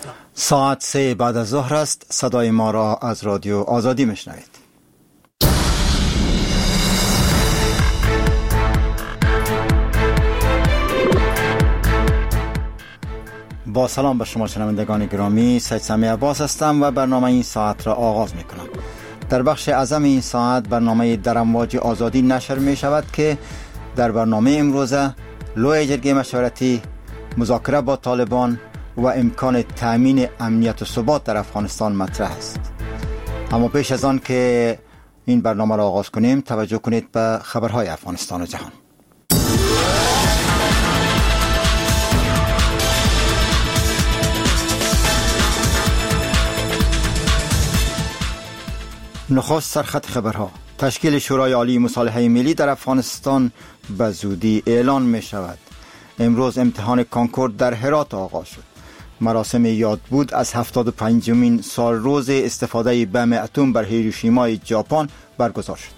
ساعت 3 بعد از ظهر است. صدای ما را از رادیو آزادی میشنوید. با سلام به شما شنوندگان گرامی، سید سمی عباس هستم و برنامه این ساعت را آغاز میکنم. در بخش اعظم این ساعت برنامه در امواج آزادی نشر می شود که در برنامه امروزه لوی جرگه مشورتی، مذاکره با طالبان و امکان تامین امنیت و ثبات در افغانستان مطرح است. اما پیش از آن که این برنامه را آغاز کنیم، توجه کنید به خبرهای افغانستان و جهان. نخست سرخط خبرها. تشکیل شورای عالی مصالحه ملی در افغانستان به زودی اعلان می شود. امروز امتحان کانکور در هرات آغاز شد. مراسم یادبود از 75مین سال روز استفاده بم اتم بر هیروشیمای ژاپن برگزار شد.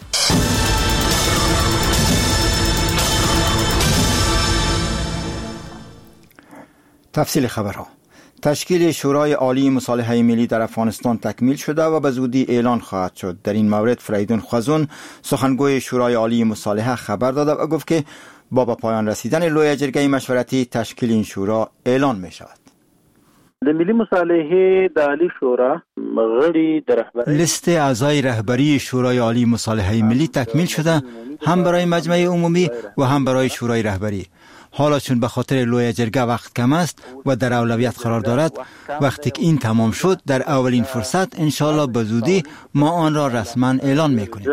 تفصیل خبرها. تشکیل شورای عالی مصالحه ملی در افغانستان تکمیل شده و به زودی اعلان خواهد شد. در این مورد فریدون خوازون، سخنگوی شورای عالی مصالحه، خبر داده و گفت که با به پایان رسیدن لوی جرگه مشورتی تشکیل این شورا اعلان می شود. د ملي مصالحه د عالی شورا غړي د رهبری لیست اعضای رهبری شورای عالی مصالحه ملی تکمیل شده، هم برای مجمع عمومی و هم برای شورای رهبری. حالا چون به خاطر لوی جرگه وقت کم است و در اولویت قرار دارد، وقتی که این تمام شد در اولین فرصت انشالله به زودی ما آن را رسما اعلان میکنیم.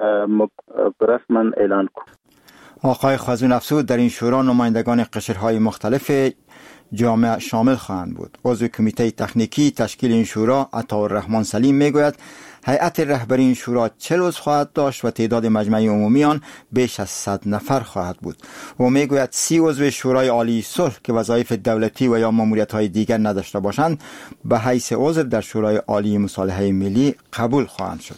آقای خوازون افزود در این شورا نمایندگان قشرهای مختلف جامعه شامل خواهند بود. عضو کمیته تکنیکی تشکیل این شورا عطاالرحمن سلیم میگوید هیئت رهبری این شورا 40 عضو خواهد داشت و تعداد مجمع عمومی آن بیش از 100 نفر خواهد بود. و میگوید 30 عضو شورای عالی صلح که وظایف دولتی و یا ماموریت‌های دیگر نداشته باشند به حیث عضو در شورای عالی مصالحه ملی قبول خواهند شد.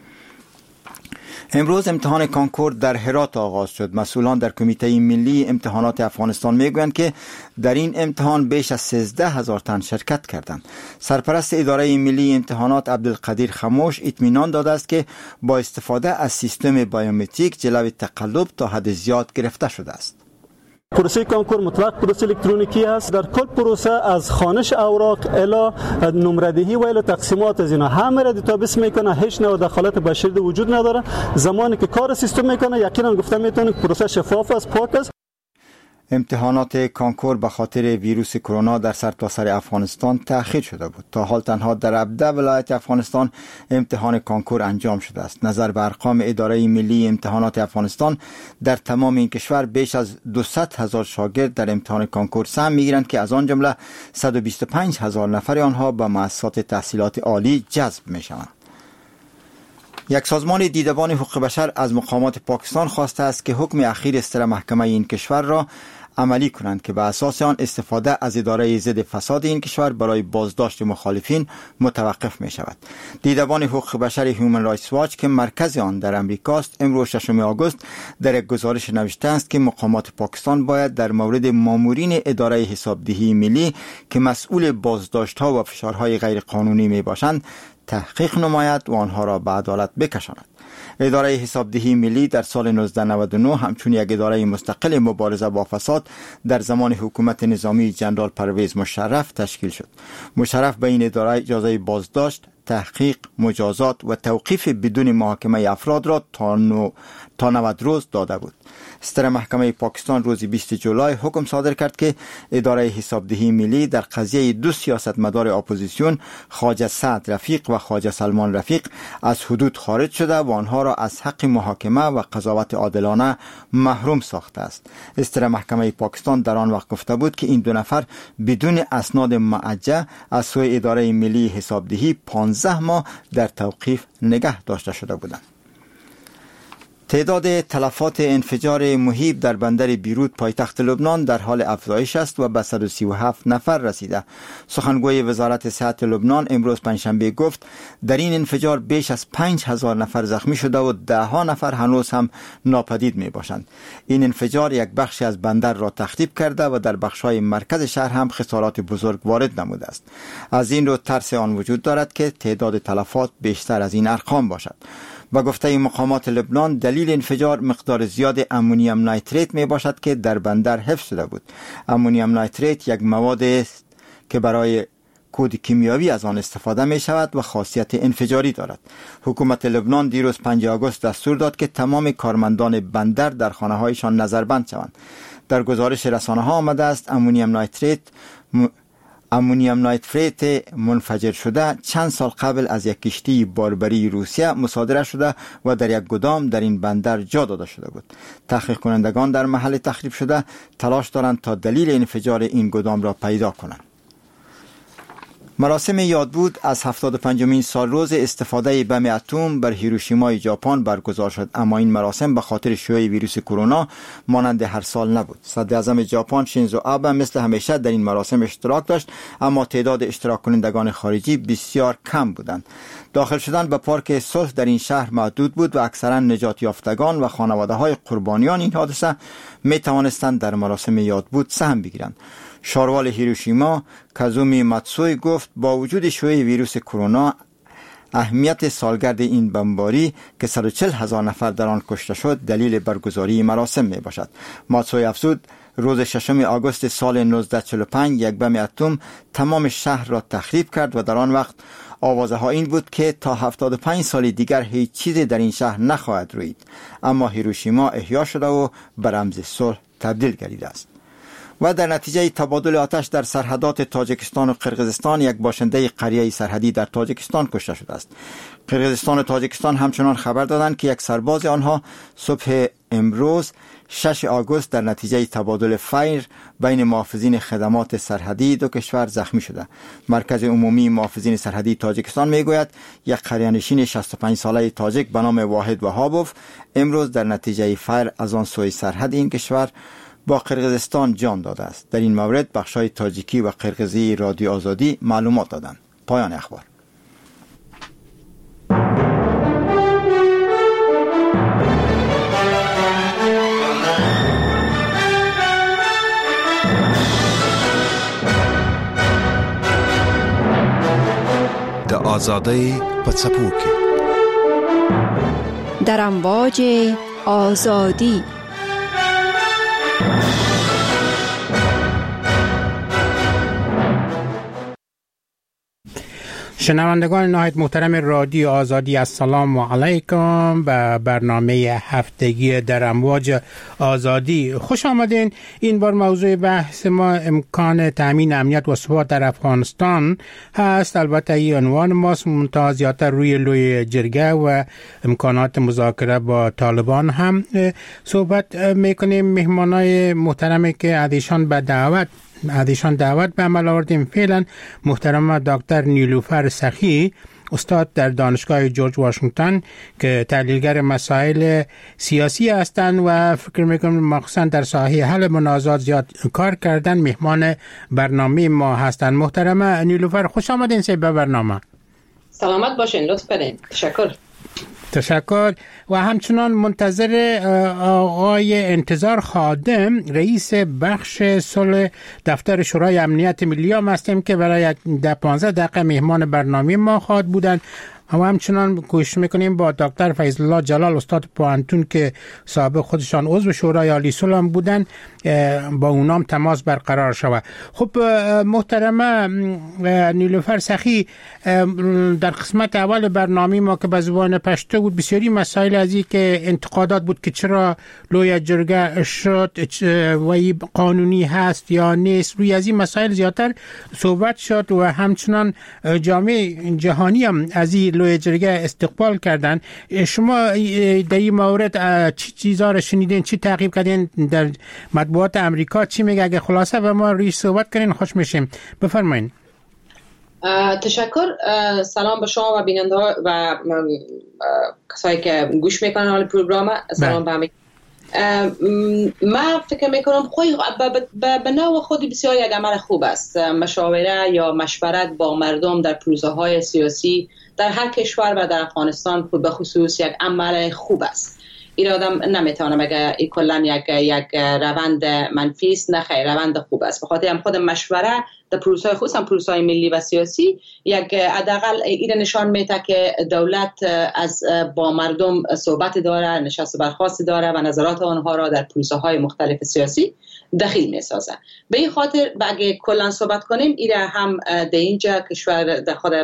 امروز امتحان کانکور در هرات آغاز شد. مسئولان در کمیته ملی امتحانات افغانستان میگویند که در این امتحان بیش از 13,000 تن شرکت کردند. سرپرست اداره ملی امتحانات عبدالقدیر خموش اطمینان داده است که با استفاده از سیستم بیومتریک جلوی تقلب تا حد زیاد گرفته شده است. پروسه کانکور مطلق پروسه الکترونیکی است. در کل پروسه از خوانش اوراق الی نمردهی و الی تقسیمات از اینا همه را دیتابیس میکنه، هیچ نوع دخالت بشری وجود نداره. زمانی که کار سیستم میکنه یقینا گفتم میتونه پروسه شفاف است، پاک است. امتحانات کانکور به خاطر ویروس کرونا در سرتاسر افغانستان تأخیر شده بود. تا حال تنها در 17 ولایت افغانستان امتحان کانکور انجام شده است. نظر به ارقام اداره ملی امتحانات افغانستان، در تمام این کشور بیش از 200,000 شاگرد در امتحان کانکور سهم میگیرند که از آن جمله 125,000 نفر آنها به مؤسسات تحصیلات عالی جذب میشوند. یک سازمان دیدبان حقوق بشر از مقامات پاکستان خواسته است که حکم اخیر استر محکمه این کشور را عملی کنند که به اساس آن استفاده از اداره ضد فساد این کشور برای بازداشت مخالفین متوقف می شود. دیدبان حقوق بشر هیومن رایتس واچ که مرکز آن در امریکا است، امروز 6 آگوست در یک گزارش نوشته است که مقامات پاکستان باید در مورد مامورین اداره حسابدهی ملی که مسئول بازداشت ها و فشارهای غیر قانونی می باشند تحقیق نماید و آنها را به عدالت بکشاند. اداره حسابدهی ملی در سال 1999 همچون یک اداره مستقل مبارزه با فساد در زمان حکومت نظامی جنرال پرویز مشرف تشکیل شد. مشرف به این اداره اجازه بازداشت، تحقیق، مجازات و توقیف بدون محاکمه افراد را تا 90 روز داده بود. ستر محکمه پاکستان روز 20 جولای حکم صادر کرد که اداره حسابدهی ملی در قضیه 2 سیاستمدار اپوزیسیون خواجه سعد رفیق و خواجه سلمان رفیق از حدود خارج شده و آنها را از حق محاکمه و قضاوت عادلانه محروم ساخته است. ستر محکمه پاکستان در آن وقت گفته بود که این 2 نفر بدون اسناد معجه از سوی اداره ملی حسابدهی 15 ماه در توقیف نگه داشته شده بودند. تعداد تلفات انفجار مهیب در بندر بیروت پایتخت لبنان در حال افزایش است و به 137 نفر رسیده. سخنگوی وزارت صحت لبنان امروز پنجشنبه گفت در این انفجار بیش از 5000 نفر زخمی شده و 10 نفر هنوز هم ناپدید می باشند. این انفجار یک بخشی از بندر را تخریب کرده و در بخش‌های مرکز شهر هم خسارات بزرگ وارد نموده است. از این رو ترس آن وجود دارد که تعداد تلفات بیشتر از این ارقام باشد. با گفته مقامات لبنان دلیل انفجار مقدار زیاد امونیم نیتریت می باشد که در بندر حفظ شده بود. امونیم نیتریت یک مواد است که برای کود کیمیایی از آن استفاده می شود و خاصیت انفجاری دارد. حکومت لبنان دیروز 5 آگوست دستور داد که تمام کارمندان بندر در خانه هایشان نظربند شوند. در گزارش رسانه ها آمده است امونیم نیتریت منفجر شده چند سال قبل از یک کشتی باربری روسیه مصادره شده و در یک گدام در این بندر جا داده شده بود. تحقیق کنندگان در محل تخریب شده تلاش دارند تا دلیل انفجار این گدام را پیدا کنند. مراسم یادبود از 75مین سالروز استفاده بم اتم بر هیروشیمای ژاپن برگزار شد، اما این مراسم به خاطر شیوع ویروس کرونا مانند هر سال نبود. صدر اعظم ژاپن شینزو آبه مثل همیشه در این مراسم اشتراک داشت، اما تعداد اشتراک کنندگان خارجی بسیار کم بودند. داخل شدن به پارک صلح در این شهر محدود بود و اکثرا نجات یافتگان و خانواده‌های قربانیان این حادثه می توانستند در مراسم یادبود سهم بگیرند. شاروال هیروشیما کازومی ماتسوی گفت با وجود شیوع ویروس کرونا اهمیت سالگرد این بمباری که 140,000 نفر در آن کشته شد دلیل برگزاری مراسم می باشد. ماتسوی افزود روز 6 آگوست سال 1945 یک بم اتم تمام شهر را تخریب کرد و در آن وقت آوازه ها این بود که تا 75 سال دیگر هیچ چیزی در این شهر نخواهد روید، اما هیروشیما احیا شده و به رمز صلح تبدیل گردیده است. و در نتیجه تبادل آتش در سرحدات تاجیکستان و قرقیزستان یک باشنده قریه سرحدی در تاجیکستان کشته شده است. قرقیزستان و تاجیکستان همچنان خبر دادند که یک سرباز آنها صبح امروز 6 آگوست در نتیجه تبادل فایر بین محافظین خدمات سرحدی دو کشور زخمی شده. مرکز عمومی محافظین سرحدی تاجیکستان میگوید یک قریه‌نشین 65 ساله تاجیک به نام واحد وهابوف امروز در نتیجه فایر از آن سوی سرحد این کشور با قرقیزستان جان داده است. در این مورد بخش‌های تاجیکی و قرقیزی رادیو آزادی معلومات دادند. پایان اخبار. د آزادی په څپو کې در امواج آزادی. شنوندگان نهایت محترم رادیو آزادی، السلام علیکم به برنامه هفتگی در امواج آزادی خوش آمدین. این بار موضوع بحث ما امکان تامین امنیت و ثبات در افغانستان هست. البته این عنوان ماست، منتها زیادتر روی لوی جرگه و امکانات مذاکره با طالبان هم صحبت میکنیم. مهمانای محترمی که ازشان دعوت به عمل آوردیم فعلا محترم دکتر نیلوفر سخی، استاد در دانشگاه جورج واشنگتن که تحلیلگر مسائل سیاسی هستند و فکر میکنم مخصوصا در ساحه حل منازعات زیاد کار کردن، مهمان برنامه ما هستند. محترم نیلوفر خوش آمدین به برنامه. سلامت باشین، لطف کنین. تشکر. و همچنان منتظر آقای انتظار خادم، رئیس بخش صلح دفتر شورای امنیت ملی هم هستیم که برای 15 دقیقه مهمان برنامه ما خواهد بودن. و همچنان کوشش میکنیم با دکتر فیض الله جلال، استاد پوهنتون که سابق خودشان عضو شورای عالی صلح بودن، با اونام تماس برقرار شود. خب محترمه نیلوفر سخی، در قسمت اول برنامه ما که به زبان پشتو بود بسیاری مسائل از این که انتقادات بود که چرا لوی جرگه شد و قانونی هست یا نیست، روی از این مسائل زیادتر صحبت شد و همچنان جامعه جهانی هم از این لوی جرگه استقبال کردن. شما در این مورد چی چیزا رو شنیدین، چی تعقیب کردین، در مطبوعات امریکا چی میگه؟ اگه خلاصه و ما رویش صحبت کنین خوش میشیم. بفرمایید. تشکر. سلام به شما و بیننده ها و کسایی که گوش میکنن حال پروگرام. سلام به همه. من فکر میکنم به نوع خودی بسیار یک عمل خوب است. مشاوره یا مشورت با مردم در پروسه های سیاسی در هر کشور و در افغانستان به خصوص یک عمل خوب است. این آدم نمیتونه بگه این کلا یک روند منفی است. نه خیر، روند خوب است. بخاطر هم خود مشوره در پروسه خصوصا پروسه های ملی و سیاسی یک حداقل این نشان میده که دولت از با مردم صحبت داره، نشست و برخاست داره و نظرات آنها را در پروسه های مختلف سیاسی دخیل میسازه. به این خاطر اگه کلا صحبت کنیم، این هم در اینجا کشور در خود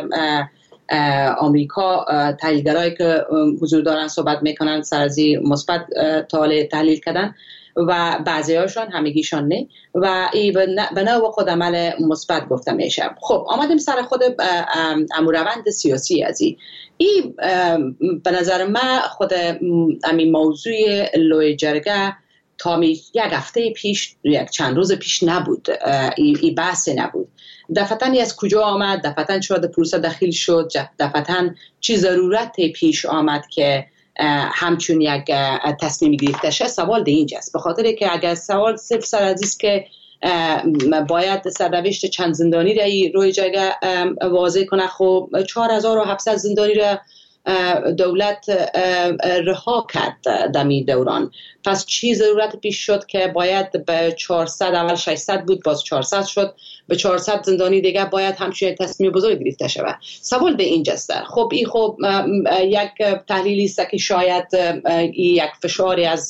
آمریکا تحلیلگرایی که حضور دارن صحبت میکنن سرازی مثبت تحلیل کردن و بعضی هاشون همگیشان نه و این به نوع خود عمل مثبت گفته میشه. خب آمدیم سر خود روند سیاسی از این به نظر من خود همین موضوع لوی جرگه تا یک هفته پیش یک چند روز پیش نبود. این بحث نبود. دفعتاً از کجا آمد، دفعتاً چرا در پروسه داخل شد، دفعتاً چی ضرورت پیش آمد که همچون یک تصمیم گرفته شه. سوال در اینجاست. به خاطر که اگر سوال صرف سر عزیز که باید سرنوشت چند زندانی را روی جایگاه واضح کنه، خب 4700 زندانی را دولت رها کرد دمی دوران. پس چی ضرورت پیش شد که باید به 400 اول 600 بود باز 400 شد، به 400 زندانی دیگه باید همچین تصمیم بزرگ گرفته شود. سوال به اینجاست. خب این خب یک تحلیلی است که شاید یک فشاری از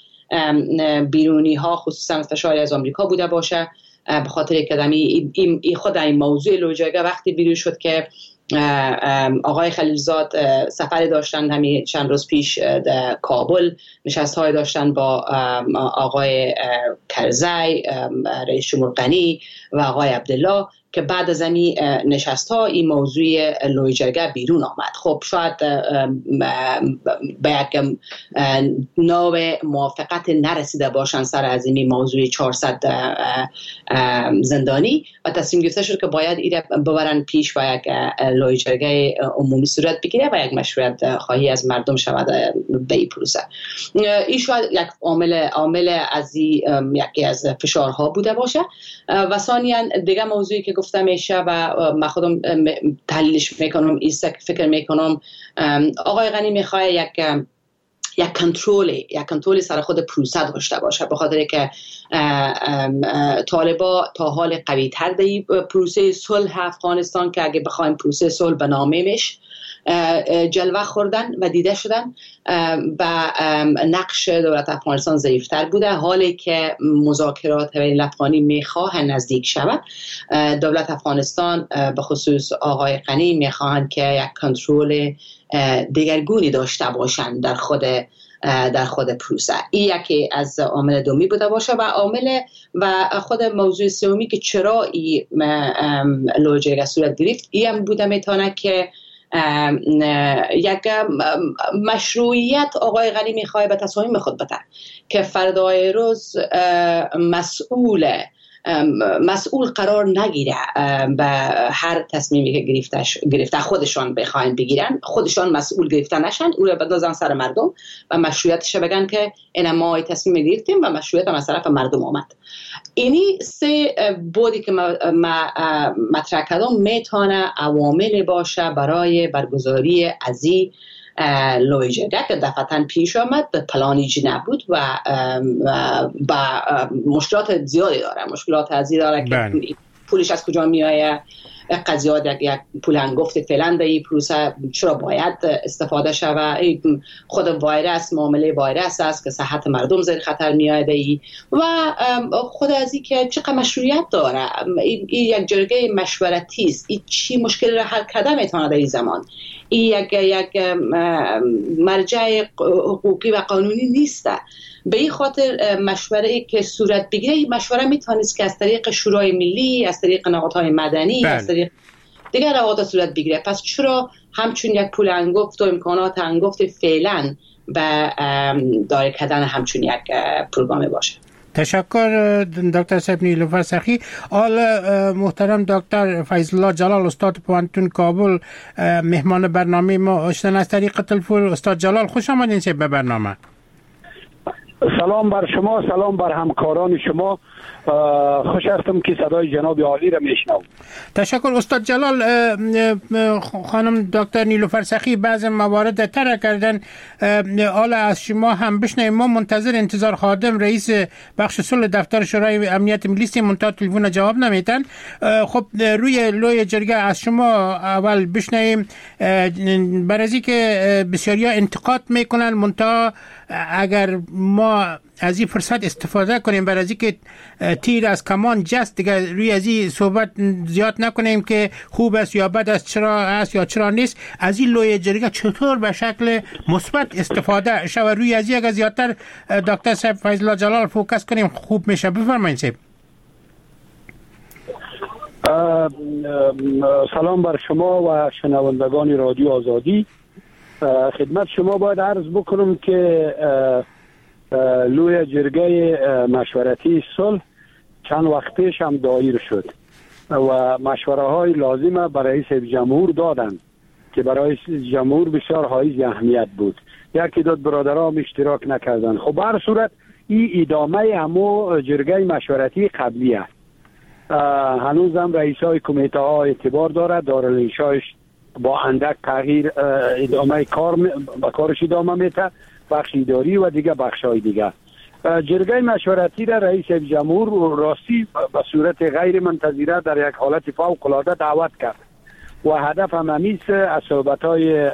بیرونی ها خصوصا فشاری از آمریکا بوده باشه، به خاطر که این خود این موضوع لوجاگه وقتی بیرون شد که آقای خلیلزاد سفری داشتن همین چند روز پیش در کابل، نشست‌های داشتن با آقای کرزی، رئیس جمهور غنی و آقای عبدالله که بعد از این نشست‌ها این موضوع لوی جرگه بیرون آمد. خب شاید به یک نوع موافقت نرسیده باشن سر از این موضوع 400 زندانی و تصمیم گرفته شد که باید این ببرن پیش و یک لوی جرگه عمومی صورت بگیره و یک مشورت خواهی از مردم شود به این پروسه. این شاید یک عامل از یکی از فشارها بوده باشه. و ثانیاً دیگه موضوعی که گفته میشه و من خودم تحلیلش میکنم ایست که فکر میکنم آقای غنی میخواه یک کنترل سر خود پروسه داشته باشه، به خاطر که طالبا تا حال قوی تر در پروسه صلح افغانستان که اگه بخوایم پروسه صلح به نامش جلوه خوردن و دیده شدن و نقش دولت افغانستان ضعیفتر بوده. حالی که مذاکرات بین الافغانی میخواه نزدیک شود، دولت افغانستان به خصوص آقای غنی میخواهند که یک کنترل دیگرگونی داشته باشند در خود پروسه. این یکی از عامل دومی بوده باشه و عامل و خود موضوع سومی که چرا این لوجه صورت گرفت این هم بوده میتونه که یک مشروعیت آقای غنی میخواه به تصامیم خود بده که فردای روز مسئول قرار نگیره به هر تصمیمی که گرفته خودشان بخواین بگیرن، خودشان مسئول گرفته نشن، او را بندازن سر مردم و مشروعیتش بگن که این ما تصمیم گرفتیم و مشروعیت از طرف مردم آمد. اینی سه بودی که مطرح کردم میتونه عوامل باشه برای برگزاری از این لوی جرگه که دفعتاً پیش آمد، پلانیجی نبود و با مشکلات زیادی داره. مشکلات ازی داره که پولش از کجا میآید، قضیات یک پول هنگفت فعلا در این پروسه چرا باید استفاده شود، خود ویروس معامله ویروس است که صحت مردم زیر خطر میآید و خود از این که چقدر مشروعیت داره. این یک جرگه مشورتی است. این چی مشکل را حل کرده میتونه در این زمان. این یک مرجع حقوقی و قانونی نیست. به این خاطر مشوره که صورت بگیره، مشوره میتونست که از طریق شورای ملی، از طریق نهادهای مدنی، از طریق دیگر نهادها صورت بگیره. پس چرا همچون یک پول انگفت و امکانات انگفت فعلا به داره کردن همچون یک پروگرام باشه؟ تشکر دکتر صاحب نیلوفر سخی. آل محترم دکتر فیض الله جلال استاد پوهنتون کابل مهمان برنامه ما شدن از طریق تلفن. استاد جلال خوش آمدین به برنامه. سلام بر شما، سلام بر همکاران شما. خوش هستم که صدای جناب عالی را میشنوم. تشکر استاد جلال. خانم دکتر نیلوفر سخی بعض موارد طرح کردن، حالا از شما هم بشنویم. ما منتظر انتظار خادم رئیس بخش صلح دفتر شورای امنیت ملی هستیم، منتها تلفن جواب نمیدن. خب روی لوی جرگه از شما اول بشنویم، برای از اینکه بسیاریا انتقاد میکنن، منتها اگر ما از این فرصت استفاده کنیم برای از اینکه تیر از کمان جست، دیگه روی از این صحبت زیاد نکنیم که خوب است یا بد است، چرا است یا چرا نیست. از این لوی جرگه چطور به شکل مثبت استفاده شود، روی از این اگر زیادتر دکتر صاحب فیض الله جلال فوکس کنیم خوب میشه. بفرمایید صاحب. سلام بر شما و شنوندگان رادیو آزادی. خدمت شما باید عرض بکنم که لوی جرگه مشورتی صلح چند وقت پیش هم دایر شد و مشوره های لازمه برای رئیس جمهور دادن که برای جمهور بسیار حائز اهمیت بود. یکی دو برادران اشتراک نکردن. خب هر صورت این ادامه همو جرگه مشورتی قبلی است. هنوز هم رئیس های کمیته ها اعتبار داره لیشایش با اندک تغییر ادامه کارش ادامه میته، بخش اداری و دیگه بخش های دیگه. جرگه مشورتی را رئیس جمهور راستی به صورت غیر منتظره در یک حالت فوق العاده دعوت کرد و هدف هم همیست از صحبت های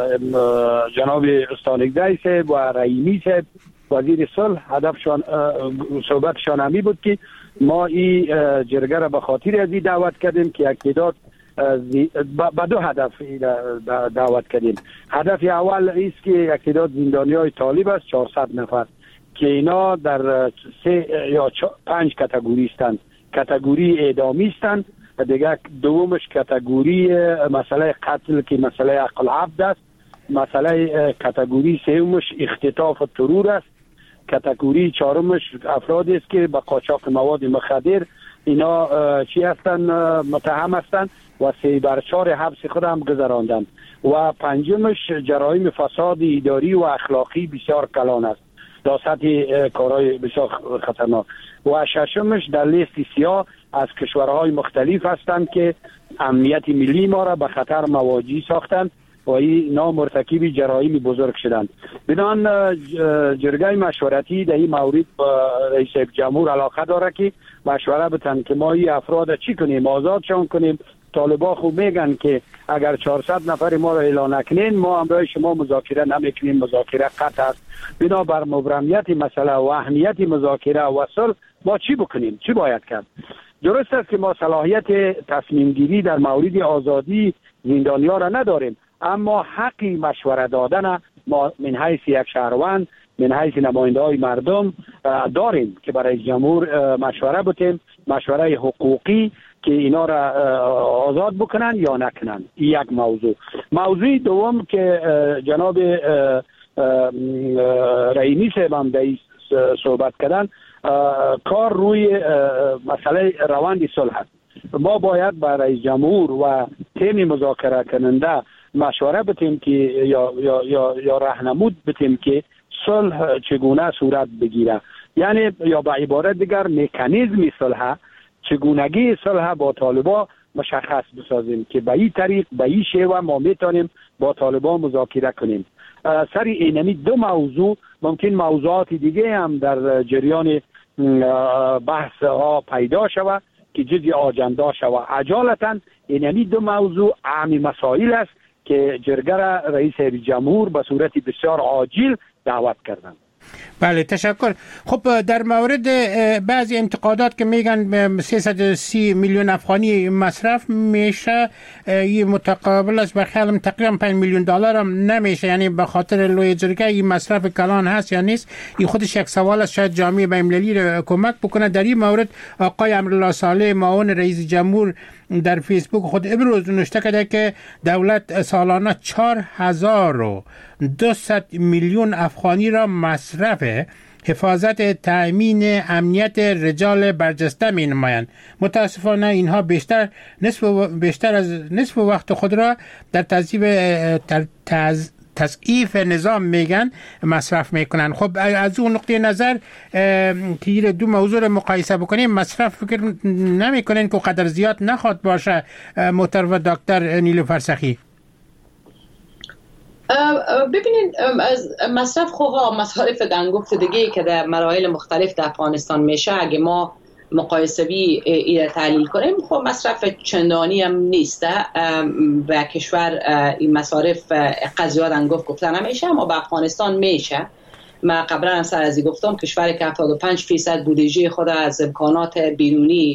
جناب استانگزی صاحب و رحیمی صاحب وزیر صلح، هدفشان صحبتشان همی بود که ما این جرگه را به خاطر ازی دعوت کردیم که یک تعداد با دو هدف دعوت کردیم. هدف اول است که یک تعداد زندانی های طالب است 400 نفر که اینا در 3 یا 5 کاتگوری هستند. کاتگوری اعدامی هستند، دیگه دومش کاتگوری مسئله قتل که مسئله عقل عبد است، مسئله کاتگوری سومش اختطاف و ترور است، کاتگوری چهارمش افرادی است که به قاچاق مواد مخدر اینا چی هستن متهم هستند و 3/4 حبس خود هم گذراندند و پنجمش جرایم فساد اداری و اخلاقی بسیار کلان است، در سطح کارهای بسیار خطرناک و ششمش در لیست سیاه از کشورهای مختلف هستند که امنیت ملی ما را به خطر مواجه ساختند و اینا مرتکب جرایم بزرگ شدند. بنان جرگه مشورتی در این مورد رئیس جمهور علاقه داره که مشوره بتن که ما این افراد چی کنیم، آزادشان کنیم. طالبا خوب میگن که اگر 400 نفر ما را اعلان نکنین ما همراه شما مذاکره نمیکنیم، مذاکره قطع است. بنابر مبرمیت مسئله و اهمیت مذاکره و صلح ما چی بکنیم، چی باید کرد؟ درست است که ما صلاحیت تصمیم گیری در مورد آزادی زندانیان را نداریم، اما حقی مشوره دادن ما من حیث یک شهروند، من حیث نماینده های مردم داریم که برای جمهور مشوره بتیم، مشوره حقوقی که اینا را آزاد بکنن یا نکنن. یک موضوع دوم که جناب رئیمی صاحب هم در صحبت کردن، کار روی مسئله روند صلح است. ما باید با رئیس جمهور و تیم مذاکره کننده مشوره بتیم که یا راهنمود بتیم که صلح چگونه صورت بگیره، یعنی یا به عبارت دیگر مکانیزم صلح، چگونگی صلح با طالبا مشخص بسازیم که به این طریق به این شیوه ما میتونیم با طالبا مذاکره کنیم. سر اینمی دو موضوع، ممکن موضوعات دیگه هم در جریان بحث ها پیدا شود که جزء آجنده شود. عجالتا اینمی دو موضوع اهم مسائل است که جرگه رئیس جمهور به صورت بسیار عاجل دعوت کردند. بله تشکر. خب در مورد بعضی انتقادات که میگن 330 میلیون افغانی مصرف میشه، این متقابل است به خیالم تقریبا 5 میلیون دلار هم نمیشه، یعنی به خاطر لوی جرگه این مصرف کلان هست یا نیست؟ این خودش یک سوال است، شاید جامعه بین‌المللی را کمک بکنه. در این مورد آقای امرالله صالح معاون رئیس جمهور در فیسبوک خود امروز نوشته کرده که دولت سالانه 4200 میلیون افغانی را مصرف حفاظت تأمین امنیت رجال برجسته می نمایند. متاسفانه اینها بیشتر از نصف وقت خود را در تضعیف نظام میگن مصرف میکنن. خب از اون نقطه نظر که دو موضوع مقایسه بکنیم، مصرف فکر نمیکنین که قدر زیاد نخواد باشه محترم دکتر نیلوفر سخی؟ ببینید، از مصرف خواه مصارف دنگفت دیگه که در مراحل مختلف در افغانستان میشه، اگه ما مقایسوی ایره تحلیل کنیم، خب مصرف چندانی هم نیسته و کشور این مصارف قضیات انگفت گفته نمیشه، اما به افغانستان میشه. من قبلا هم سر ازی گفتم کشوری که 75% بودجه خود از امکانات بیرونی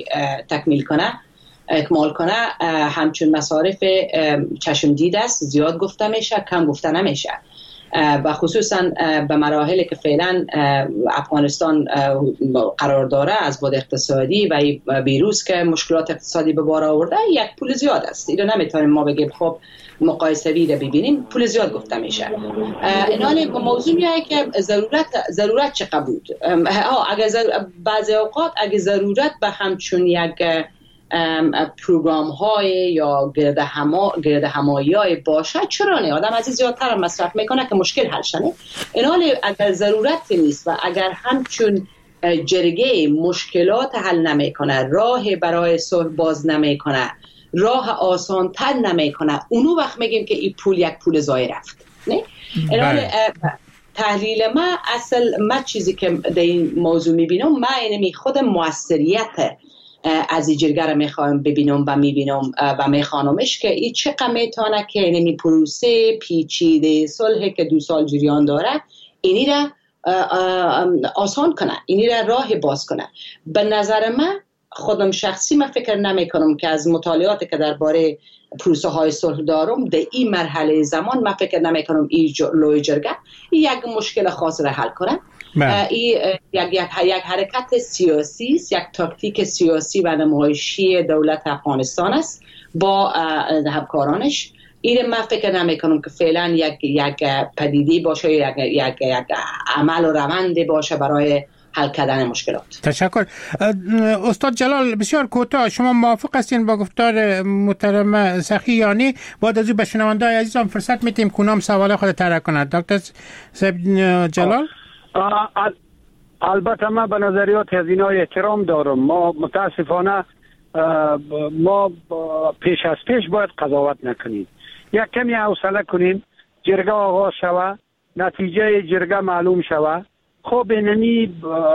اکمال کنه، همچون مصارف چشم دید است، زیاد گفته میشه، کم گفته نمیشه. و خصوصا به مراحلی که فعلا افغانستان قرار داره از بود اقتصادی و ویروس که مشکلات اقتصادی به بار آورده، یک پول زیاد است. اینو نمیتونیم ما بگیم خب مقایسوی رو ببینیم، پول زیاد گفته میشه. ایناله به موضوع میاد که ضرورت چقدر بود. بعضی اوقات اگه ضرورت به همچون یک پروگرام های یا گرد همایی های باشه، چرا نه؟ آدم از زیادتر مصرف میکنه که مشکل حل شنه. این حال اگر ضرورت نیست و اگر همچون جرگه مشکلات حل نمیکنه، راه برای صلح باز نمیکنه، راه آسان تر نمیکنه، اونو وقت میگیم که این پول یک پول ضایع رفت. نه؟ این حال تحلیل ما چیزی که در این موضوع میبینم، من اینمی خود موثریت از این جرگه را میخوایم ببینم و میبینم و میخوانمش که این چقدر میتونه که اینمی پروسه پیچیده صلح که 2 سال جریان داره اینی را آسان کنه، اینی را راه باز کنه. به نظر من خودم شخصی من فکر نمی کنم که از مطالعاتی که درباره پروسه های صلح دارم در این مرحله زمان من فکر نمی کنم این لوی جرگه یک مشکل خاص را حل کنه. این یک حرکت سیاسی است، یک تاکتیک سیاسی و نمایشی دولت افغانستان است با همکارانش. این من فکر نمی کنم که فعلا یک پدیده باشه، یک عمل و روند باشه برای حل کردن مشکلات. تشکر. استاد جلال، بسیار کوتاه، شما موافق هستین با گفتار محترم سخی؟ یعنی بعد از او به شنونده‌های عزیزم فرصت میتیم کنم سوال خود طرح کنند. دکتر جلال؟ البته من به نظریات از اینا احترام دارم. ما متاسفانه ما پیش از پیش باید قضاوت نکنیم، یک کمی حوصله کنیم، جرگه آغاز شوه، نتیجه جرگه معلوم شوه. خب اینمی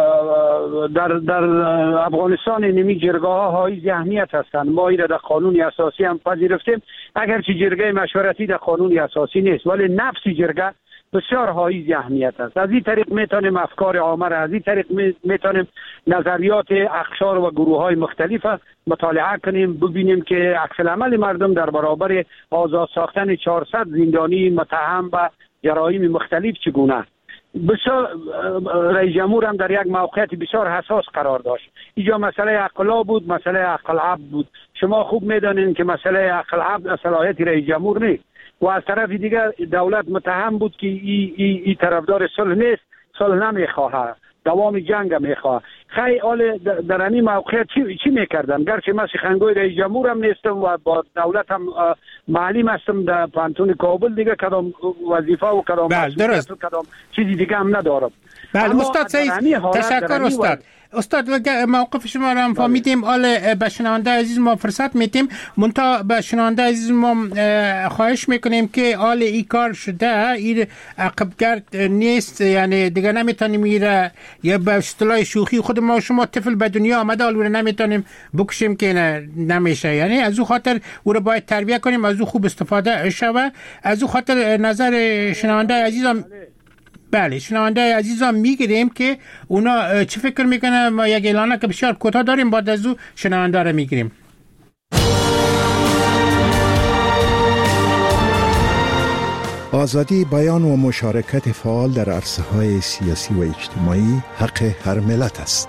در افغانستان اینمی جرگه ها های اهمیت هستند. ما این در قانون اساسی هم پذیرفتیم، اگرچه جرگه مشورتی در قانون اساسی نیست، ولی نفس جرگه بسیار حائز اهمیت است. از این طریق میتونیم افکار عامه را، از این طریق میتونیم نظریات اقشار و گروه های مختلف مطالعه کنیم، ببینیم که عکس العمل مردم در برابر آزاد ساختن 400 زندانی متهم و جرایم مختلف چگونه است. بسیار رئیس جمهور هم در یک موقعیت بسیار حساس قرار داشت. اینجا مسئله عقلا بود، مسئله عقل عبد بود. شما خوب میدانید که مسئله عقل عبد صلاحیت رئیس جمهور نیست و از طرف دیگر دولت متهم بود که این طرفدار صلح نیست، صلح نمیخواه، دوام جنگ میخواه. خیلی در این موقعیت چی میکردم؟ گرچه من سخنگوی رئیس جمهور هم نیستم و با دولت هم معلم هستم در پانتون کابل، دیگه کدام وظیفه و کدام مسئولیت و کدام چیزی دیگه هم ندارم. بله استاد سعید، تشکر استاد موقف شما را هم فهمیدیم. آل به شنونده عزیز ما فرصت میتیم، منتها به شنونده عزیز ما خواهش میکنیم که آل ای کار شده، این عقبگرد نیست، یعنی دیگه نمیتونیم ایره یا به اصطلاح شوخی خود ما شما طفل به دنیا آمده آل نمیتونیم بکشیم که نمیشه. یعنی از او خاطر او را باید تربیت کنیم، از او خوب استفاده شوه. از او خاطر نظر شنونده عزیزم، بله شنونده عزیزان میگیریم که اونا چه فکر میکنه. ما یک اعلانه که بسیار کوتاه داریم، بعد از او شنونده رو میگیریم. آزادی بیان و مشارکت فعال در عرصه‌های سیاسی و اجتماعی حق هر ملت است.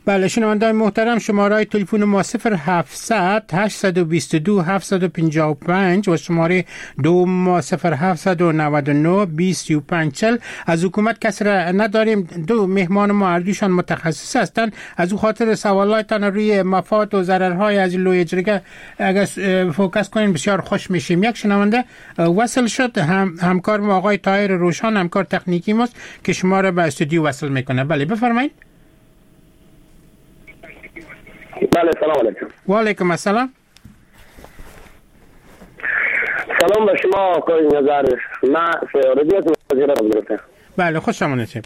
بله شنوندگان محترم، شماره تلفن ما 0700 822 755 و شماره دوم ما 0799 2540. از حکومت کس را نداریم. دو مهمان ما اردوشان متخصص هستند. از او خاطر سوالاتان روی مفاد و ضررهای از لوی جرگه اگر فوکس کنیم بسیار خوش میشیم. یک شنونده وصل شد، همکار ما آقای طاهر روشان، همکار تکنیکی ماست که شما را به استودیو وصل میکنه. بله بفرمایید. بله سلام علیکم. و علیکم السلام. سلام به شما آقای نظر. من سیاردی از وزیر آمریکا. بله خوش آمدید.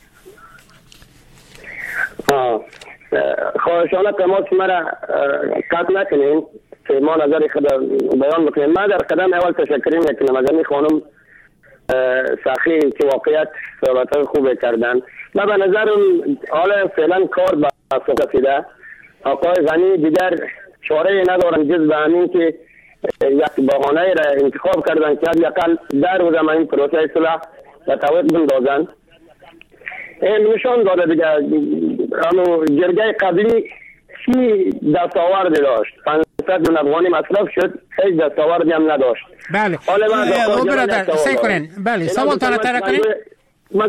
خواهشانه تماس مرا قطع نکنین که ما نظر خود بیان بکنیم. من در قدم اول تشکر میکنم از این خانم سخی که واقعیت صحبت خوبی کردن. من به نظرم حالا فعلا کار به فوکسیده. آقای غنی دیگر چاره ندارن جز به همین که یک بهانه را انتخاب کردن که حداقل در روز این پروسه صلح و توافق بندازن. این نشان داده دیگه همون جرگه قبلی چی دستاورد داشت. 500 میلیون افغانی مصرف شد، هیچ دستاوردی هم نداشت. بله او برادر سعی کنین. بله سوال تان تر کنین. من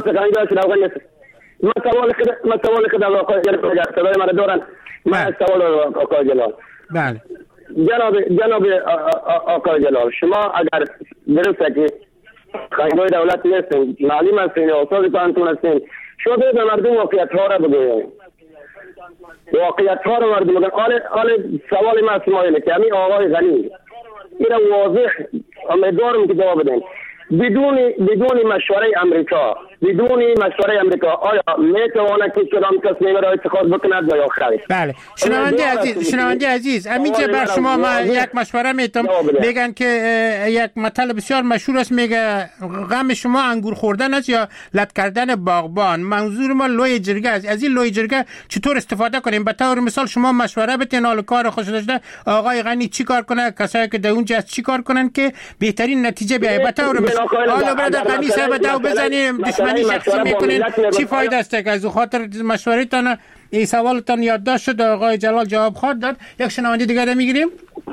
سوال خود آقای جلال صدای من دارن. من سوال آقای جلال. بله جناب آقای جلال، شما اگر درسته که خنگوی دولت نیستین، معلم هستین، استاد کانتون هستین، شما به مردم واقعیت ها را بگویید. واقعیت ها را مردم بگویید. حال سوال من اسماعیله که همین آقای غنی این را واضح امیدوارم که جواب بدین. بدون مشوره امریکا آیا میتواند که کدام کس میوه را اتخاذ بکند یا خیر؟ بله شنونده عزیز همینجا بر شما ما یک مشوره میتم. میگن که یک مطلب بسیار مشهور است، میگه غم شما انگور خوردن است یا لط کردن باغبان. منظور ما لوی جرگه است. از این لوی جرگه چطور استفاده کنیم؟ به طور مثال شما مشوره بدین حال کار خوش داشته آقای غنی چی کار کنه، کسایی که در اونجا چی کار کنن که بهترین نتیجه بیاید. به طور مثال حالا برادر غنی صاحب داو بزنیم دشمنی شخصی میکنین چی فایده است که از خاطر مشورتان این سوالتان یادداشت شد آقای جلال جواب خواهد داد. یک شنونده دیگر میگیریم.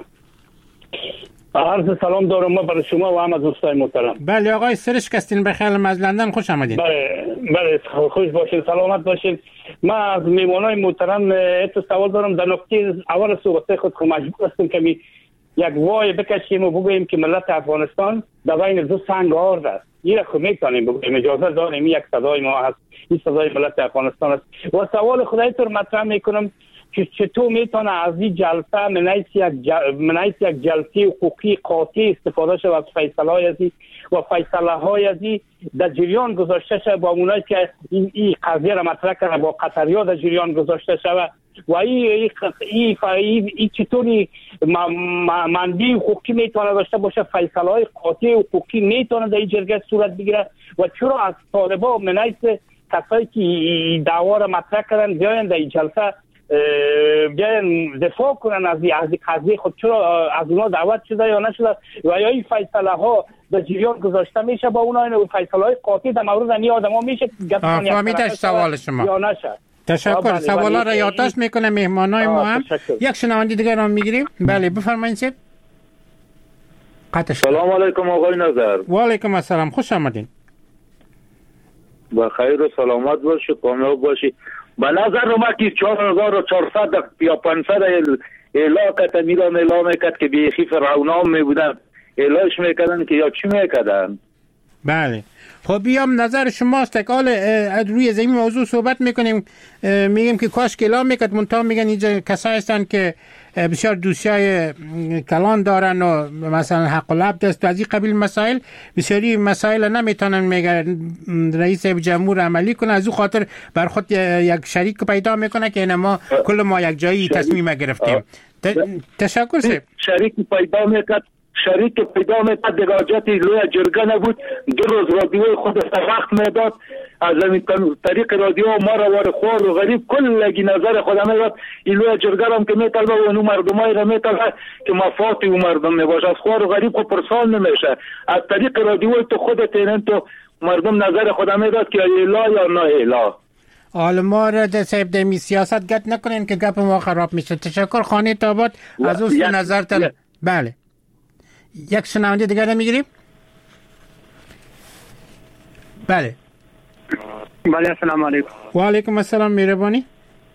عرض سلام دارم ما برای شما و هم از دوستای محترم. بله آقای سرشک هستین، بخیر از لندن خوش آمدید. بله خوش باشین، سلامت باشین. من از میمونای محترم سوال دارم. در نقطه اول صحبت خود مجبور هستم که یک وای بکشیم و بگوییم که ملت افغانستان در بین دو سنگ آرد است. این را خود میتونیم بگوییم، اجازه داریم. یک صدای ما هست، این صدای ملت افغانستان است. و سوال خدای طور مطرح میکنم که چطور میتونه از این جلسه من یک جلسه حقوقی قاطع استفاده شد از فیصله های ازی و فیصله های ازی در جریان گذاشته شد با اونایی که این قضیه را مطرح کردن، با قطریا در جریان گذاشته شد و این چطوری منبع حقوقی میتونه داشته باشه، فیصله های قاطع حقوقی میتونه در این جرگه صورت بگیره و چرا از طالبا من حیث کسایی که دعوا را مطرح کردن بیاین در این جلسه بیاین دفاع کنن از این قضیه خود، چرا از اونا دعوت شده یا نشده و یا این فیصله ها در جریان گذاشته میشه با اونا فیصله های قاطع در مورد این آدما میشه فهمیدش سوال شما یا نشه. تشکر. سوالا را یادداشت میکنه مهمانای ما هم. یک شنونده دیگر هم میگیریم. بله بفرمایید سید. سلام علیکم آقای نظر. و علیکم السلام، خوش آمدین. با خیر و سلامت باشید، کامیاب باشید. به نظر ما که 4400 یا 500 علاقه میران اعلام میکرد که بیخی فرعونام میبودن، اعلاش میکردن که یا چی میکردن. بله خب بیام نظر شماست که حال روی زمین موضوع صحبت میکنیم. میگیم که کاش که اعلام میکرد، منتها میگن اینجا کسایی هستن که بسیار دوستای کلان دارن و مثلا حق العبد است و از این قبیل مسائل، بسیاری مسائل نمیتونن میگن رئیس جمهور عملی کنه. از او خاطر بر خود یک شریک پیدا میکنه که ما کل ما یک جایی تصمیم گرفتیم. تشکر سید. شریک پیدا میکرد دراجت لوی جرگه نبود، 2 روز رادیوی خود وقت میداد، از این طریق رادیو ما را وار خوار و غریب کلگی نظر خود میداد. این لوی جرگه هم که میطلبه و اونو مردمای را میطلبه که مفاتی و مردم میباشه، از خوار و غریب خود پرسان نمیشه. از طریق رادیوی تو خودت این تو مردم نظر خود میداد که اله یا نه اله. حال ما را در صاحب دمی سیاست گت نکنین که گپ ما خراب میشه. تشکر خانه تابات از اوست نظرتان. بله یک شنونده دیگر رو میگیریم. بله السلام علیکم. و علیکم السلام، مهربانی.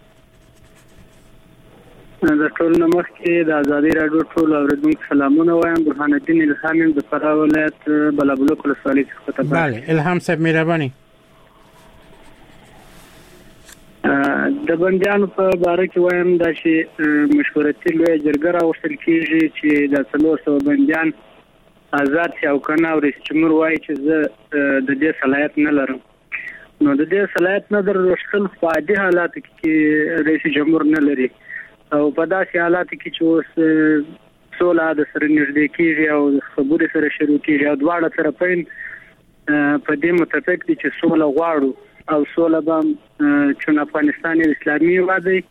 د ټول نمخ کې د ازادي راډیو ټول اوریدونکو سلامونه وایم. برهان الدین الهام د فراه ولایت بلابلوک ولسوالۍ څخه. بله الهام صاحب مهرباني. د بندیانو په باره کې وایم دا چې مشورتي لویه جرګه راوستل کېږي چې د 300 بندیان آزاد شي او کنه، او رئیس جمهور وایي چې زه د دې صلاحیت نه لرم. نو د دې صلاحیت نه درلودل په عادي حالاتو کې رئیس جمهور نه لري، او په داسې حالاتو کې چې اوس سوله د سره نږدې کېږي او خبرې سره شروع کېږي او دواړه طرفین په دې متفق دي چې سوله غواړو او سوله به چون افغانستان اسلامي هیواد دی،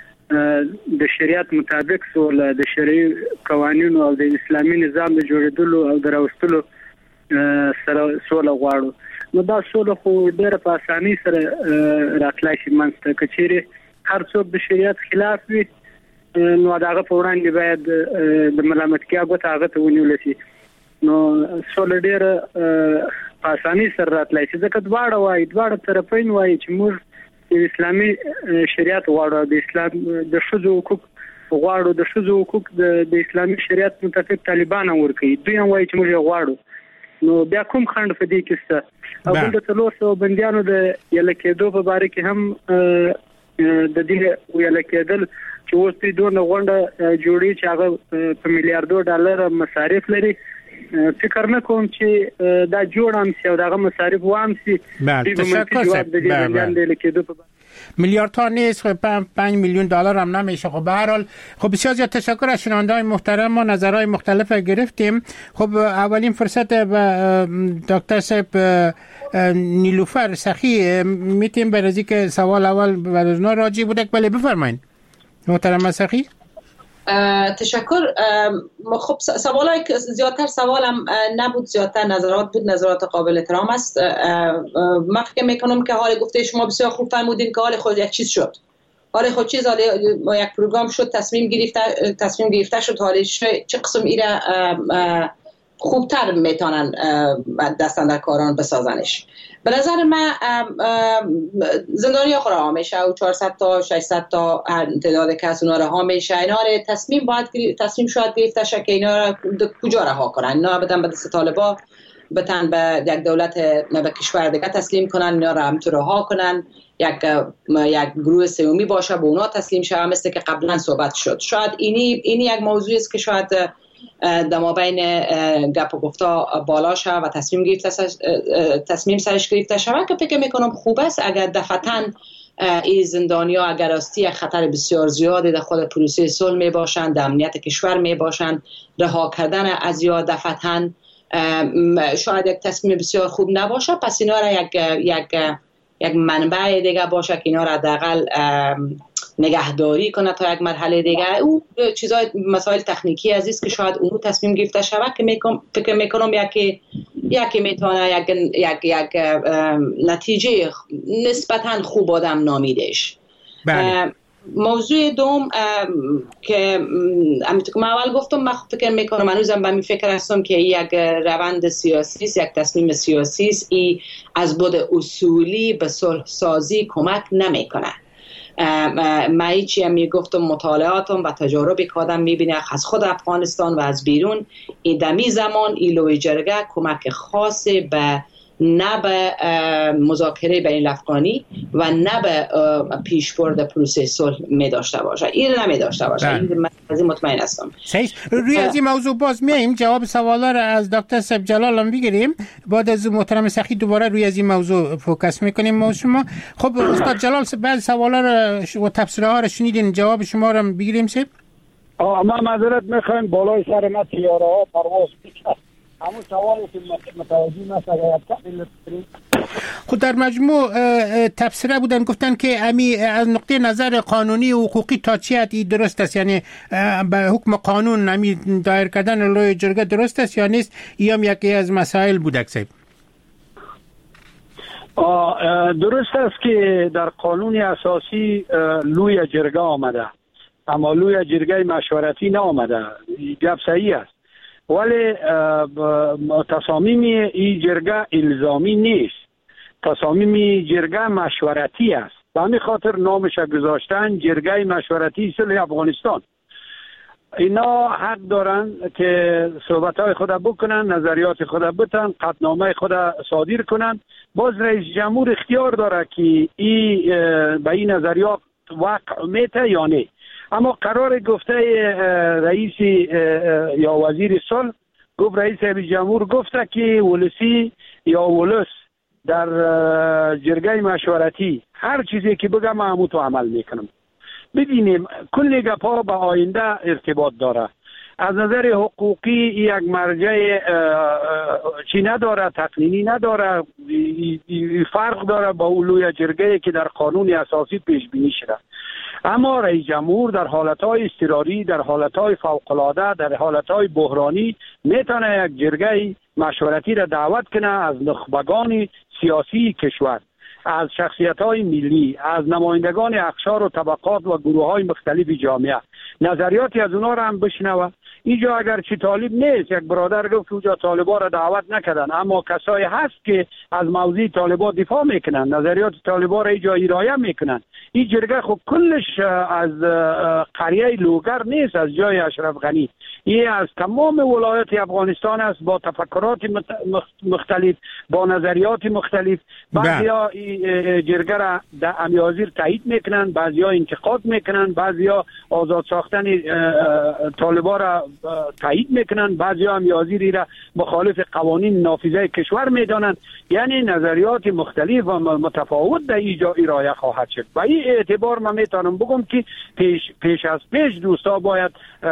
د شریعت مطابق سوله د شرعي قوانینو او د اسلامي نظام د جوړېدلو او د راوستلو سره سوله غواړو. نو دا سوله خو ډېره په اسانۍ سره راتلای شي منځته. که چیرې هر څوک د شریعت خلاف وي نو دغه په وړاندې باید د ملامتیا ګوته هغه ته ونیول شي. نو سوله ډېره په اسانۍ سره راتلای شي، ځکه دواړه طرفین وایي چې موږ د اسلامي شریعت غواړو، د اسلام د ښځو حقوق غواړو، د ښځو حقوق د اسلامي شریعت مطابق طالبان ورکوي، دوی هم وایي چې موږ یې غواړو. نو بیا کوم خنډ په دې کې شته؟ او بل د 300 بندیانو د یله کېدو په باره کې هم د دې یله کېدل چې اوس دوی دونه غونډه جوړي چې هغه په میلیاردو ډالر مصارف لري. فکر نه کوم چې دا جوړ هم شي او دغه مصارف وام شي. تشکر صاحب. میلیارد تا نیست، خب 5 میلیون دلار هم نمیشه. خب به هر حال خب بسیار زیاد تشکر از شنونده‌های محترم. ما نظرهای مختلف گرفتیم. خب اولین فرصت به دکتر صاحب نیلوفر سخی میتیم برای که سوال اول بعد از اون راجع بوده. بله بفرمایید محترم سخی. تشکر. خب سوالای زیادتر سوالم نبود، زیادتر نظرات بود، نظرات قابل احترام است. من فکر میکنم که حال گفته شما بسیار خوب فرمودین که حال خود یک چیز شد، حال خود چیز، حال یک پروگرام شد، تصمیم گرفته شد، حال چه قسم ایره خوبتر میتونن دستاندرکاران بسازنش. به نظر من زندانیا خورا میشه و 400 تا 600 تا تعداد کس اونا رها میشه. اینا تصمیم شاید گرفته شه که اینا را کجا رها کنن. اینا بدن به دست طالبا، بتن به یک دولت به کشور دیگه تسلیم کنن، اینا را هم تو رها کنن، یک گروه سومی باشه به اونا تسلیم شه، مثل که قبلا صحبت شد. شاید اینی یک موضوعی است که شاید در مابین گپ و گفتا بالا شه و تصمیم سرش گرفته شود، که فکر میکنم خوب است اگر دفعتاً این زندانیا اگر راستی خطر بسیار زیادی در خود پروسه صلح می باشند، در امنیت کشور می باشند، رها کردن از یا دفعتاً شاید یک تصمیم بسیار خوب نباشه. پس اینا را یک منبع دیگه باشه که اینا را حداقل نگهداری کنه تا یک مرحله دیگه. او چیزای مسائل تکنیکی عزیز که شاید اون تصمیم گرفته شود که فکر میکنم یکی میتونه یک نتیجه نسبتا خوب آدم نامیدش. بله. موضوع دوم که همینطور که من اول گفتم، من فکر میکنم هنوزم به می فکر هستم که یک روند سیاسی است، یک تصمیم سیاسی است، ای از بعد اصولی به صلح سازی کمک نمیکنه. من هیچی هم میگفتم مطالعاتم و تجاربی که آدم میبینه از خود افغانستان و از بیرون، این دمی زمان این لوی جرگه کمک خاصی به نه به مذاکره بین الافغانی و نه به پیشبرد پروسه صلح می داشته باشه. این نمی داشته باشه. این من مطمئن هستم. صحیح. روی از این موضوع باز میایم، جواب سوالا را از دکتر صاحب جلال هم بگیریم، بعد از محترم سخی دوباره روی از این موضوع فوکس میکنیم ما شما. خب استاد جلال بعد سوالا را و تفسیرها را شنیدین، جواب شما را بگیریم سه. ما معذرت میخوایم بالای سر ما تیاره ها پرواز میکنه. همون سوالی که متوجه نشده. خود در مجموع تفسیره بودن، گفتن که از نقطه نظر قانونی و حقوقی تا چی حدی درست است، یعنی به حکم قانون دایر کردن لوی جرگه درست است یا نیست؟ یا یکی از مسائل بود اکسیب؟ درست است که در قانون اساسی لوی جرگه آمده، اما لوی جرگه مشورتی نه آمده. گپ صحیح است، ولی تصامیم این جرگه الزامی نیست. تصامیم جرگه مشورتی است، به همین خاطر نامش گذاشتن جرگه مشورتی صلح افغانستان. اینا حق دارن که صحبت‌های خود بکنن، نظریات خود بتن، قطعنامه خود صادر کنن. باز رئیس جمهور اختیار داره که به این نظریات وقع میته یا نه. اما قرار گفته رئیس یا وزیر صلح گفت، رئیس جمهور گفته که ولسی یا ولس در جرگه مشورتی هر چیزی که بگم همون تو عمل میکنم. ببینیم کل گپا به آینده ارتباط داره. از نظر حقوقی یک مرجع چی نداره، تقنینی نداره، فرق داره با اولوی جرگه که در قانون اساسی پیش بینی شده. اما رئیس جمهور در حالتهای اضطراری، در حالتهای فوق‌العاده، در حالتهای بحرانی میتونه یک جرگه مشورتی را دعوت کنه از نخبگان سیاسی کشور، از شخصیت‌های ملی، از نمایندگان اقشار و طبقات و گروه‌های مختلف جامعه. نظریاتی از اونا را هم بشنوه. اینجا اگر چی طالب نیست، یک برادر گفت اونجا طالبا را دعوت نکردن، اما کسایی هست که از موضوع طالبا دفاع میکنن، نظریات طالبا را اینجا ارائه میکنن. این جرگه خب کلش از قریه لوگر نیست، از جای اشرف غنی. این از تمام ولایت افغانستان است، با تفکرات مختلف، با نظریات مختلف. بعضیا جرگه را در امیازیر تایید میکنن، بعضیا انتقاد میکنن، بعضیا آزاد ساختن طالبا را تایید میکنن، بعضی هم یازیری را مخالف قوانین نافذه کشور میدانند. یعنی نظریات مختلف و متفاوت در اینجا ارائه خواهد شد. و این اعتبار من میتونم بگم که پیش از پیش دوستا باید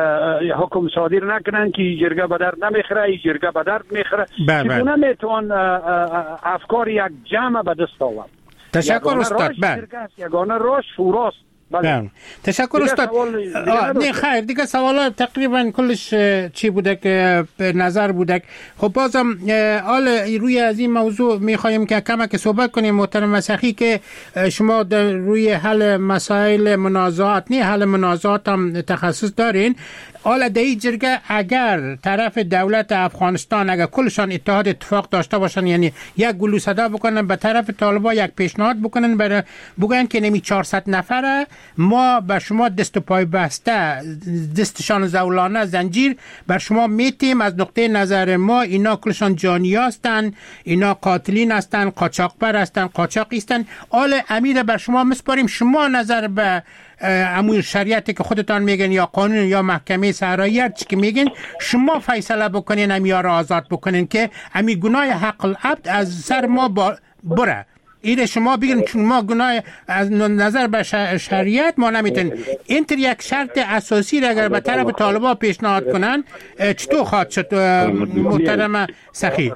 حکم صادر نکنن که این جرگه به درد نمیخوره، این جرگه به درد میخوره. چگونه میتوان افکار یک جمع به دست آورد؟ تشکر استاد. یگانه راش شوراست. بله. تشکر استاد. نه خیر، دیگه سوالات تقریبا کلش چی بوده که نظر بوده. خب بازم حال روی از این موضوع میخوایم که کمک صحبت کنیم محترم مسخی، که شما در روی حل مسائل منازعات، نه حل منازعات هم تخصص دارین. حالا در این جرگه اگر طرف دولت افغانستان اگر کلشان اتفاق داشته باشن، یعنی یک گلو صدا بکنن به طرف طالبان، یک پیشنهاد بکنن بگن که نمی 400 نفره ما بر شما دست و پای بسته، دستشان زولانه زنجیر بر شما میتیم، از نقطه نظر ما اینا کلشان جانی هستن، اینا قاتلین هستن، قاچاقبر هستن، قاچاقی هستن، آل امیر بر شما مسپاریم، شما نظر به امور شریعتی که خودتان میگن یا قانون یا محکمه صحرایی هر چی که میگن شما فیصله بکنین، امیا را آزاد بکنین که امی گناه حق العبد از سر ما بره. ایره شما بگین چون ما گناه از نظر به شریعت ما نمیتونیم. این تر یک شرط اساسی را اگر به طرف طالبان پیشنهاد کنن چطور خواهد شد محترم سخی؟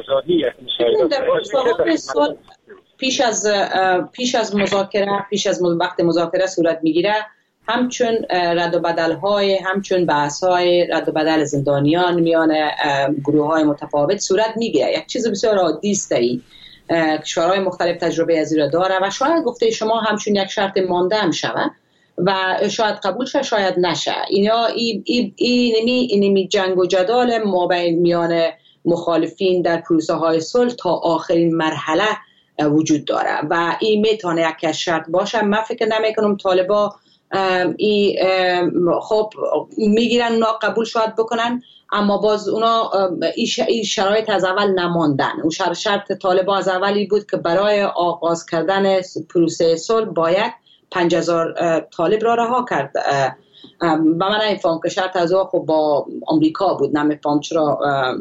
پیش از مذاکره، پیش از وقت مذاکره صورت میگیره، همچون رد و بدل های، همچون بحث های رد و بدل زندانیان میان گروه های متفاوت صورت میگیره. یک چیز بسیار عادی است. کشورهای مختلف تجربه از این داره و شاید گفته شما همچون یک شرط مانده هم شوه و شاید قبول شه، شاید نشه. اینمی جنگ و جدال مابین میان مخالفین در پروسه های صلح تا آخرین مرحله وجود داره و این میتونه یک شرط باشه. من فکر نمیکنم طالبا خب میگیرن اونا قبول شاید بکنن، اما باز اونا این شرایط از اول نماندن. اون شرط طالبا از اولی بود که برای آغاز کردن پروسه صلح باید 5000 طالب را رها کرد. با من نمیفهم که شرط از خب با امریکا بود، نمیفهم چرا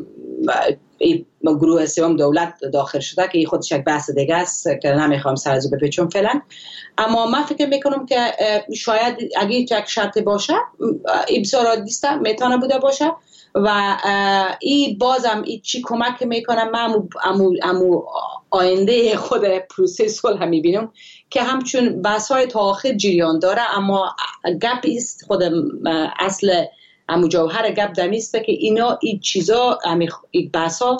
گروه سوم دولت داخل شده که خودش یک بحث دیگه است که نمیخوام سرزو بپیچم فعلا. اما من فکر میکنم که شاید اگه یک شرط باشه این بسیار عادی است، میتونه بوده باشه و این بازم این چی کمک میکنه. من امو آینده خود پروسه صلح هم میبینم که همچون بحث های تا آخر جریان داره، اما گپ است خود اصل امو جوهر گپ دمیسته که اینا این چیزا این بحث ها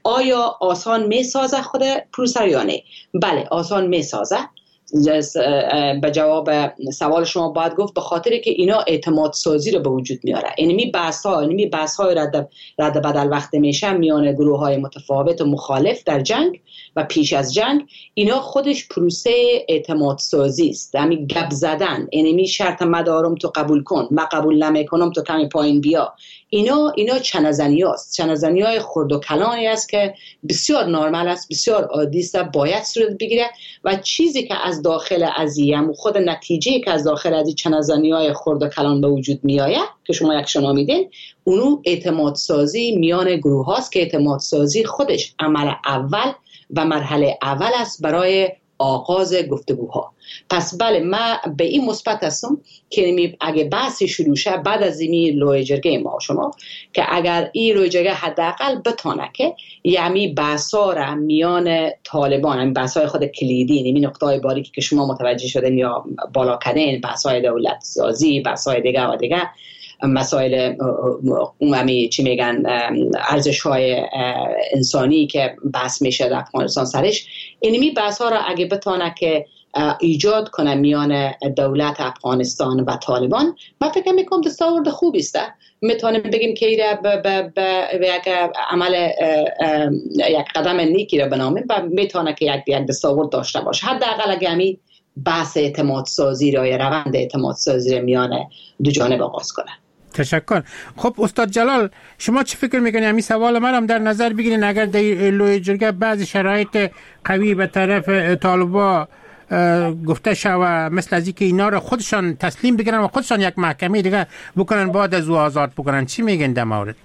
آیا آسان میسازه خود پروسه یا نه؟ بله آسان میسازه. به جواب سوال شما باید گفت به خاطر که اینا اعتماد سازی رو به وجود میاره. اینمی بحث های رد بدل وقت میشه میان گروه های متفاوت و مخالف در جنگ و پیش از جنگ. اینا خودش پروسه اعتماد سازی است. همین گپ زدن، اینمی شرط مدارم تو قبول کن، من قبول نمیکنم تو کمی پایین بیا. اینا چنزنی هست، چنزنی های خرد و کلانی است که بسیار نرمال است، بسیار عادی است، باید صورت بگیره. و چیزی که از داخل ازیم و خود نتیجه که از داخل از چنزنی های خرد و کلان به وجود میآید که شما یک نامیدین، اونو اعتماد سازی میان گروه هاست که اعتماد سازی خودش عمل اول و مرحله اول است برای آغاز گفتگوها. پس بله من به این مثبت هستم که اگه بحثی شروع شه بعد از این لوی جرگه ما شما که اگر این لوی جرگه حداقل بتونه که یعنی بحثا را میان طالبان، این بحثای خود کلیدی، این نقطه‌های باریکی که شما متوجه شدین یا بالا کردین، بحثای دولت سازی، بحثای دیگه و دیگه، مسائل عمومی چی میگن ارزش‌های انسانی که بحث میشه در افغانستان سرش، اینمی بحث ها را اگه بتونه که ایجاد کنه میان دولت افغانستان و طالبان، من فکر میکنم دستاورد خوبی است. میتونیم بگیم که یک عمل یک قدم نیکی را بنامیم و میتونه که یک دستاورد داشته باشه. حداقل اگه همی بحث اعتماد سازی را یا روند اعتماد سازی میان دو جانب آغاز کنه. تشکر. خب استاد جلال شما چه فکر میکنید؟ همین سوال من هم در نظر بگیرین اگر در لوی جرگه بعضی شرایط قوی به طرف طالبا گفته شوه، مثل از اینکه اینا رو خودشان تسلیم بگیرن و خودشان یک محکمه دیگه بکنن بعد از او آزاد بکنن، چی میگن در مورد؟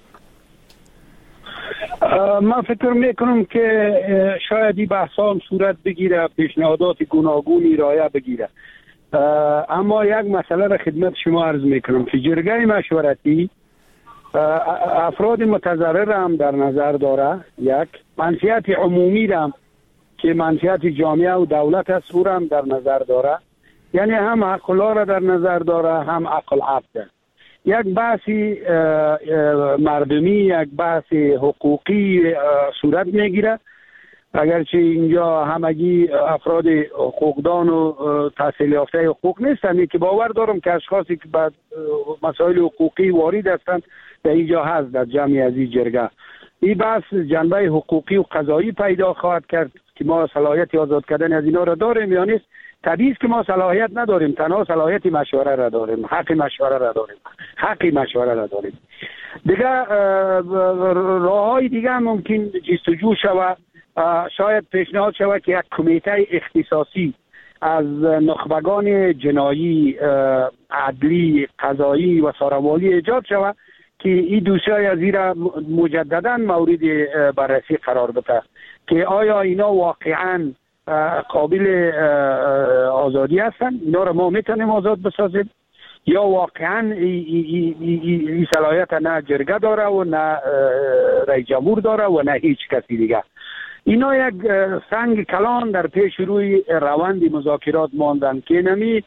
من فکر میکنم که شاید این بحثا هم صورت بگیره، پیشنهادات گوناگونی رایه بگیره، اما یک مسئله را خدمت شما عرض میکنم که جرگه مشورتی افراد متضرر هم در نظر داره، یک منفعت عمومی را که منفعت جامعه و دولت است او را هم در نظر داره، یعنی هم حق الله را در نظر داره هم عقل عبد. یک بحثی مردمی، یک بحث حقوقی صورت میگیره، اگرچه اینجا همگی افراد حقوقدان و تحصیل یافته حقوق نیستند که باور دارم که اشخاصی که بعد مسائل حقوقی وارد هستند در اینجا هست در جمعی از این جرگه. این بحث جنبه حقوقی و قضایی پیدا خواهد کرد که ما صلاحیت آزاد کردن از اینا را داریم یا نیست. طبیعی است که ما صلاحیت نداریم، تنها صلاحیت مشوره را داریم، حق مشوره را داریم. دیگه راههای دیگه ممکن جستجو شود، شاید پیشنهاد شود که یک کمیته اختصاصی از نخبگان جنایی، عدلی، قضایی و ساروالی ایجاد شود که این دوسیای از این را مجددا مورد بررسی قرار بده که آیا اینا واقعا قابل آزادی هستن، اینا را ما میتونیم آزاد بسازیم، یا واقعا این صلاحیت نه جرگه داره و نه رئیس جمهور داره و نه هیچ کسی دیگه. اینا یک سنگ کلان در پیش روی روند مذاکرات ماندن که نمی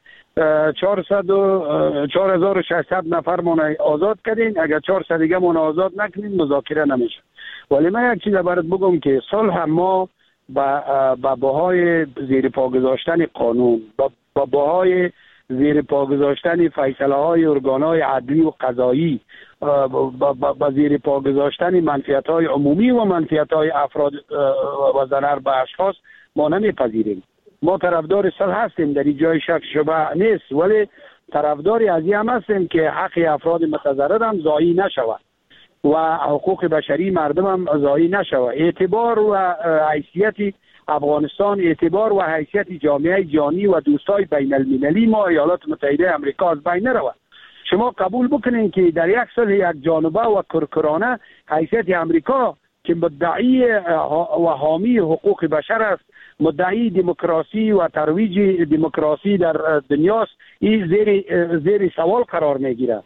4600 نفر مون آزاد کردین، اگر 400 دیگه مون آزاد نکنین مذاکره نمیشه. ولی من یک چیز برات بگم که صلح ما با بهای زیر پا گذاشتن قانون، با بهای زیر پا گذاشتن فیصله های ارگانهای عدلی و قضایی، با زیر پا گذاشتن منفعت های عمومی و منفعت های افراد و ضرر به اشخاص ما نمیپذیریم. ما طرفدار صلح هستیم، در این جای شک شبه نیست، ولی طرفداری از این هم هستیم که حق افراد متضرر هم ضایع نشود و حقوق بشری مردم هم ضایع نشود. اعتبار و حیثیت افغانستان، اعتبار و حیثیت جامعه جهانی و دوستای بین المللی ما ایالات متحده آمریکا از بین نرود. شما قبول بکنین که در یک صلح یک جانبه و کرکرانه حیثیت امریکا که مدعی و حامی حقوق بشر است، مدعی دموکراسی و ترویج دموکراسی در دنیاست، این زیر سوال قرار میگیره.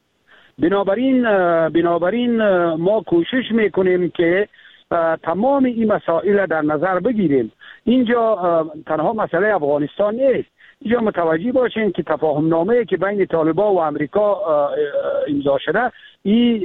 بنابراین ما کوشش میکنیم که تمام این مسائل در نظر بگیریم. اینجا تنها مسئله افغانستان نیست، اینجا متوجه باشین که تفاهم نامه که بین طالبان و امریکا امضا شده این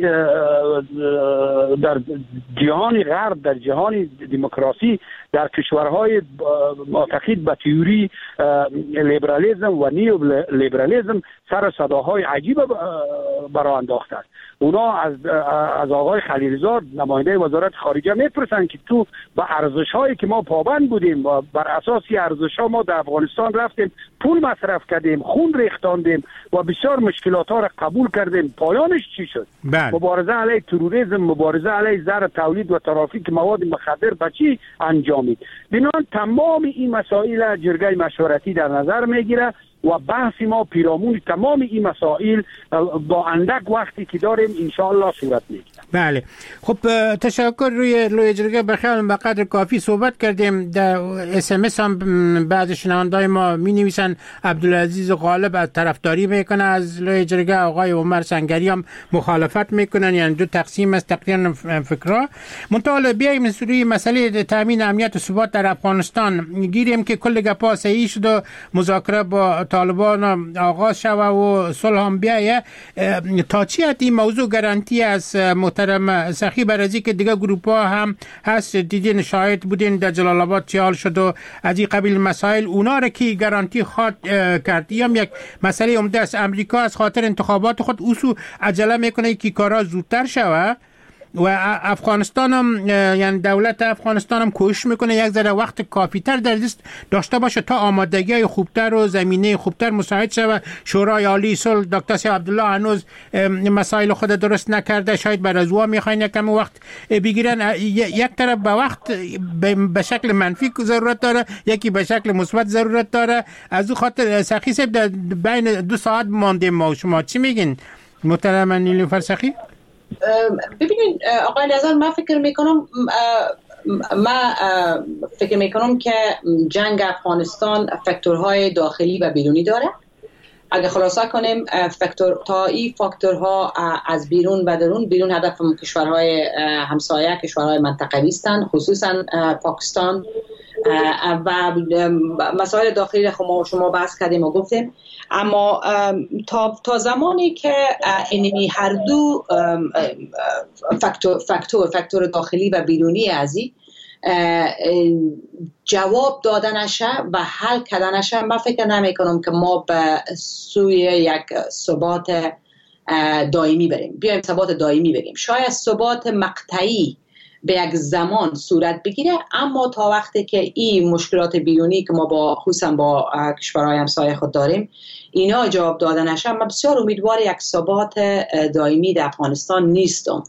در جهان غرب، در جهان دموکراسی، در کشورهای معتقد به تئوری لیبرالیسم و نیو لیبرالیسم سر صداهای عجیب برای انداخته است. اونا از آقای خلیلزاد نماینده وزارت خارجه میپرسن که تو به ارزش‌هایی که ما پابند بودیم و بر اساس ارزش‌ها ما در افغانستان رفتیم، پول مصرف کردیم، خون ریختاندیم و بسیار مشکلات ها را قبول کردیم، پایانش چی شد؟ مبارزه علیه تروریسم، مبارزه علیه زر تولید و ترافیک مواد مخدر به چی انجامید؟ بنابراین تمام این مسائل جرگه مشورتی در نظر میگیره و بحث ما پیرامون تمام این مسائل با اندک وقتی که داریم انشاءالله صورت میگیره. بله، خب تشکر. روی جرگه بخیال به قدر کافی صحبت کردیم. در SMS هم بعض شنوندای ما می نویسن عبدالعزیز غالب از طرفداری میکنه از لوی جرگه، آقای عمر سنگری هم مخالفت میکنن، یعنی دو تقسیم است تقریبا فکرها. منتها بیاییم روی مسئله تامین امنیت و ثبات در افغانستان گیریم که کل گپا صحیح شد و مذاکره با طالبان آغاز شوه و صلح هم بیایه. تا چی حد این موضوع گارانتی از محترم سخی برازی که دیگه گروپ ها هم هست، دیدین شاهد بودین در جلال آباد چیال شد و از این قبیل مسائل، اونا را کی گارانتی خواد کرد؟ یا یک مسئله عمده است. امریکا از خاطر انتخابات خود اوسو عجله میکنه که کارا زودتر شوه و افغانستان هم، یعنی دولت افغانستان هم کوشش میکنه یک ذره وقت کافی تر در دست داشته باشه تا آمادگی خوبتر و زمینه خوبتر مساعد شه. و شورای عالی صلح دکتر سید عبدالله هنوز مسائل خود درست نکرده، شاید بر از او میخواین یکم وقت بگیرن. یک طرف به وقت به شکل منفی ضرورت داره، یکی به شکل مثبت ضرورت داره. از او خاطر سخی صاحب در بین 2 ساعت مانده ما، شما چی میگین محترم نیلوفر سخی؟ ببینید آقای نظر، من فکر میکنم که جنگ افغانستان فاکتورهای داخلی و بیرونی داره. اگه خلاصه کنیم فاکتورها از بیرون و درون. بیرون هدف کشورهای همسایه، کشورهای منطقوی هستند، خصوصا پاکستان، و مسائل داخلی را شما بحث کردیم و گفتیم. اما تا زمانی که اینمی هر دو فاکتور داخلی و بیرونی ازی جواب داده نشه و حل کرده نشه، من فکر نمی کنم که ما به سوی یک ثبات دائمی بریم. بیایم ثبات دائمی بگیم. شاید ثبات مقطعی به یک زمان صورت بگیره، اما تا وقتی که این مشکلات بیرونی که ما خصوصا با کشورهای همسایه خود داریم اینا جواب داده نشه، من بسیار امیدوار یک ثبات دائمی در افغانستان نیستم.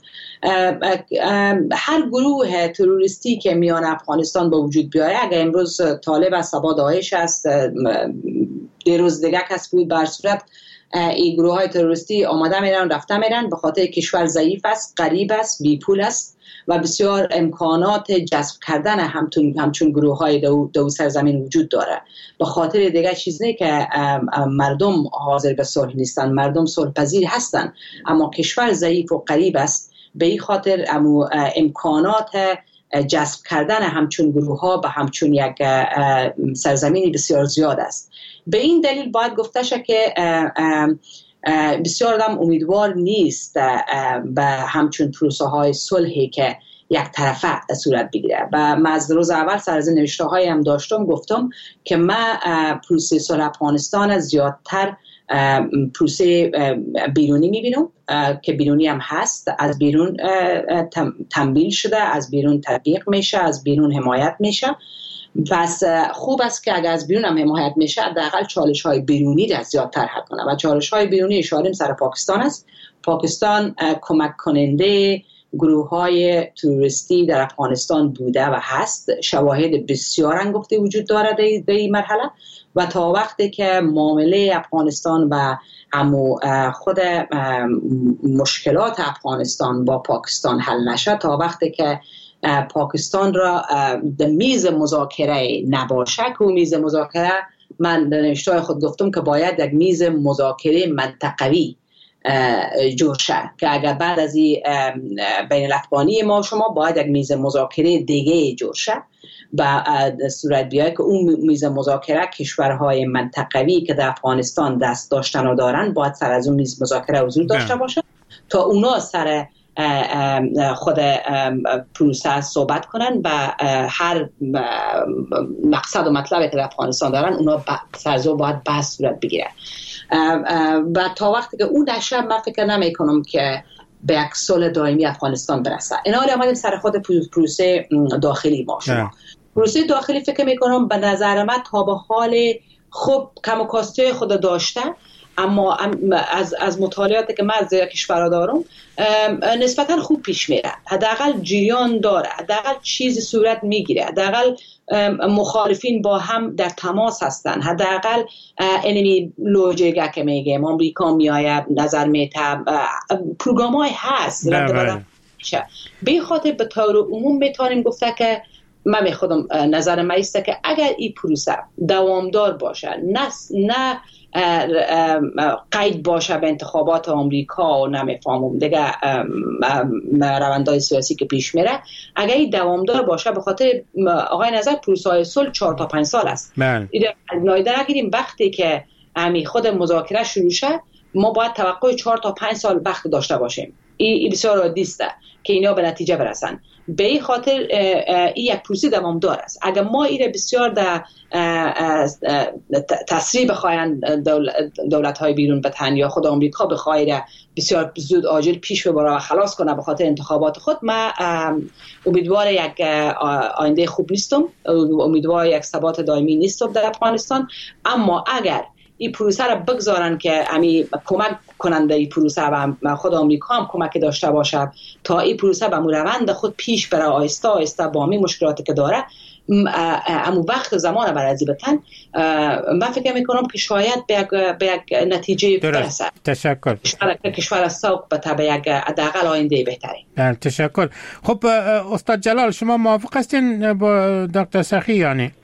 هر گروه تروریستی که میان افغانستان به وجود بیاره، اگر امروز طالب است، سبا داعش است، دیروز دیگه کس بود، بر صورت این گروه های تروریستی آمده میرن رفته میرن، به خاطر کشور ضعیف است، غریب است، بی پول است و بسیار امکانات جذب کردن همچون گروه های دو سرزمین وجود داره. به خاطر دیگه چیز نه که مردم حاضر به صلح نیستن، مردم صلح پذیر هستن، اما کشور ضعیف و غریب است. به این خاطر امکانات جذب کردن همچون گروه ها به همچون یک سرزمینی بسیار زیاد است. به این دلیل باید گفته شد که بسیار آدم امیدوار نیست به همچون پروسه های صلحی که یک طرفه صورت بگیره. و من از روز اول سر از نوشته های هم داشتم گفتم که من پروسه صلح افغانستان زیادتر پروسه بیرونی میبینم که بیرونی هم هست، از بیرون تمویل شده، از بیرون تطبیق میشه، از بیرون حمایت میشه. پس خوب است که اگر از بیرون هم حمایت میشه حداقل چالش های بیرونی را زیادتر حل کنه و چالش های بیرونی اشاره سر پاکستان است. پاکستان کمک کننده گروه های تروریستی در افغانستان بوده و هست. شواهد بسیار انگفته وجود داره در این مرحله و تا وقتی که معامله افغانستان و خود مشکلات افغانستان با پاکستان حل نشه، تا وقتی که پاکستان را در میز مذاکره نباشه، که میز مذاکره من در نوشته‌های خود گفتم که باید یک میز مذاکره منطقوی جور شه که اگر بعد از این بین الاقوانی ما شما باید یک میز مذاکره دیگه جور شه و صورت بیاید که اون میز مذاکره کشورهای منطقوی که در افغانستان دست داشتن و دارن باید سر از اون میز مذاکره حضور داشته باشه تا اونا سر خود پروسه صحبت کنن و هر مقصد و مطلبی که در افغانستان دارن اونا سرزو باید بحث صورت بگیره و تا وقتی که اون نشه من فکر نمی کنم که به یک صلح دائمی افغانستان برسه. اینا حالا آمدیم سر خود پروسه داخلی ما شما. پروسه داخلی فکر می کنم به نظر من تا به حال خوب کم و کاستی خود داشته، اما از مطالعاتی که من از کشورها دارم نسبتا خوب پیش میره، حداقل جریان داره، حداقل چیزی صورت میگیره، حداقل مخالفین با هم در تماس هستن، حداقل انمی لوجیگه که میگه آمریکا میآید نظر میته، پروگرامای هست به خاطر به طور عموم میتونیم گفته که من خودم نظر من است که اگر این پروسه دوامدار باشه نه قید باشه به انتخابات آمریکا و نمیفهمم دیگه روندهای سیاسی که پیش میره، اگر این دوامدار باشه به خاطر آقای نظر پروسه های صلح 4 تا 5 سال است. نایده نگیریم وقتی که خود مذاکره شروع شه ما باید توقع 4 تا 5 سال وقت داشته باشیم. این بسیار عادی است که اینا به نتیجه برسن. به این خاطر این یک پروسه دوامدار است. اگر ما این بسیار در تسریع بخواین دولت‌های بیرون بتن یا خود آمریکا بخواید بسیار زود عاجل پیش ببره و خلاص کنه به خاطر انتخابات خود، من امیدوار یک آینده خوب نیستم، امیدوار یک ثبات دائمی نیستم در افغانستان. اما اگر این پروسه را بگذارن که کمک کننده این پروسه و خود آمریکا هم کمک داشته باشه تا این پروسه به روند خود پیش بره آهسته آهسته با همین مشکلاتی که داره، امو وقت زمان برای از بتن من فکر میکنم که شاید به یک نتیجه برسه. تشکر. کشور سوق به یک حداقل آینده بهتری. تشکر. خب استاد جلال شما موافق هستین با دکتر سخی یعنی؟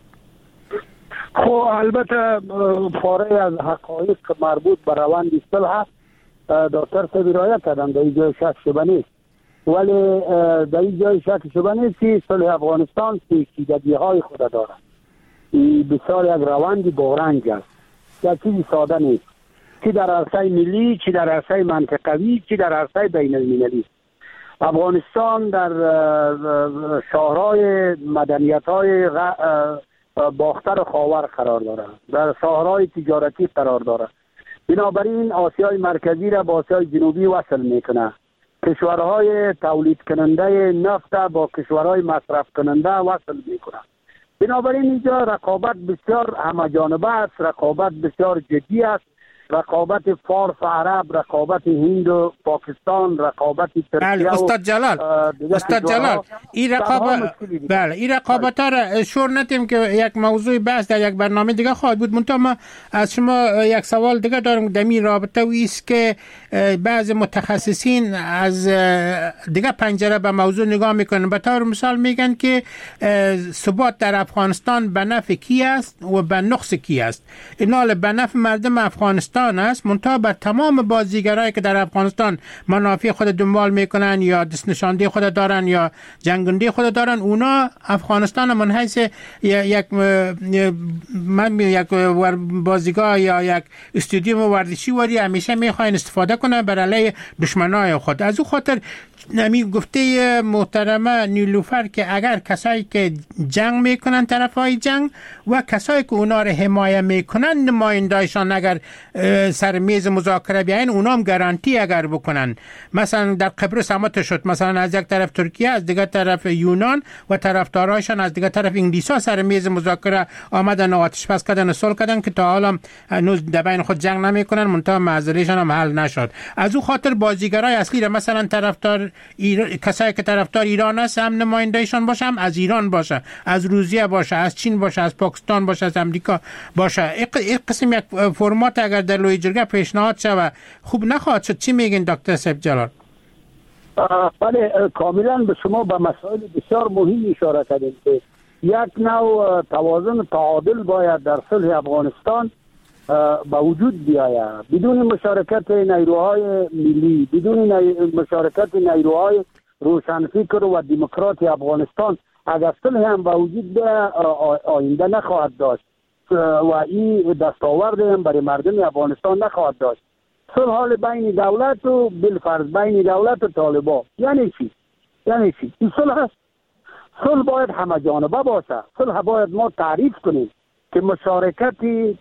خب البته فارغ از حقایق مربوط به روند صلح هست، دکتر صاحب رعایت کردن در این جای شک شبه نیست، ولی در این جای شک شبه نیست که صلح افغانستان پیچیدگی های خود دارد. این بسیار یک روند بارنج است، یک چیزی ساده نیست، چی در عرصه ملی، چی در عرصه منطقوی، چی در عرصه بین المللی. افغانستان در شاهرهای مدنیت‌های باختر خاور قرار داره، در شاهرهای تجارتی قرار داره، بنابراین آسیای مرکزی را با آسیای جنوبی وصل میکنه، کشورهای تولید کننده نفت با کشورهای مصرف کننده وصل میکنه. بنابراین اینجا رقابت بسیار همه‌جانبه است، رقابت بسیار جدی است، رقابت فارس و عرب، رقابت هند و پاکستان، رقابت ترکیه. استاد جلال این رقابت ها را شور ندیم که یک موضوع بحث در یک برنامه دیگه خواهد بود. منتها ما از شما یک سوال دیگه دارم در این رابطه و ایست که بعض متخصصین از دیگه پنجره به موضوع نگاه میکنن. به طور مثال میگن که ثبات در افغانستان به نفع کی است و به نقص کی است. اینال به نفع مردم افغانستان است، منتها بر تمام بازیگرایی که در افغانستان منافع خود دنبال میکنن یا دست نشانده خود دارن یا جنگنده خود دارن، اونا افغانستان من حیث یک بازیگاه یا یک استادیوم ورزشی وری همیشه میخواین استفاده کنن بر علیه دشمنای خود. از او خاطر نمی گفته محترمه نیلوفر که اگر کسایی که جنگ میکنن طرفای جنگ و کسایی که اونا رو حمایت میکنن نمایندایشان اگر سر میز مذاکره بیاین اونا هم گارانتی اگر بکنن، مثلا در قبرس هم شد، مثلا از یک طرف ترکیه از دیگر طرف یونان و طرفدارایشان از دیگر طرف انگلیس‌ها سر میز مذاکره آمدن و آتش بس کردن و صلح کردن که تا حالا هنوز در بین خود جنگ نمیکنن، منتها معذرهشان هم حل نشد. از او خاطر بازیگرای اصلی مثلا طرفدار کسایی که طرفدار ایران است هم نمایندهشان باشه، هم از ایران باشه، از روسیه باشه، از چین باشه، از پاکستان باشه، از امریکا باشه. این قسم یک فرمات اگر در لوی جرگه پیشنهاد شود خوب نخواهد شد. چی میگین دکتر صاحب جلال؟ بله کاملا به شما به مسائل بسیار مهم اشاره کردید که یک نوع توازن تعادل باید در صلح افغانستان به وجود بیاید، بدون مشارکت نیروهای ملی، بدون مشارکت نیروهای روشنفکر و دموکرات افغانستان، اگر صلح هم به وجود بیاید آینده نخواهد داشت و این دستاورد هم برای مردم افغانستان نخواهد داشت. صلح حال بین دولت و بالفرض بین دولت و طالبان یعنی چی؟ یعنی چی؟ این صلح است. صلح باید همه جانبه باشه. صلح باید ما تعریف کنیم که مشارکت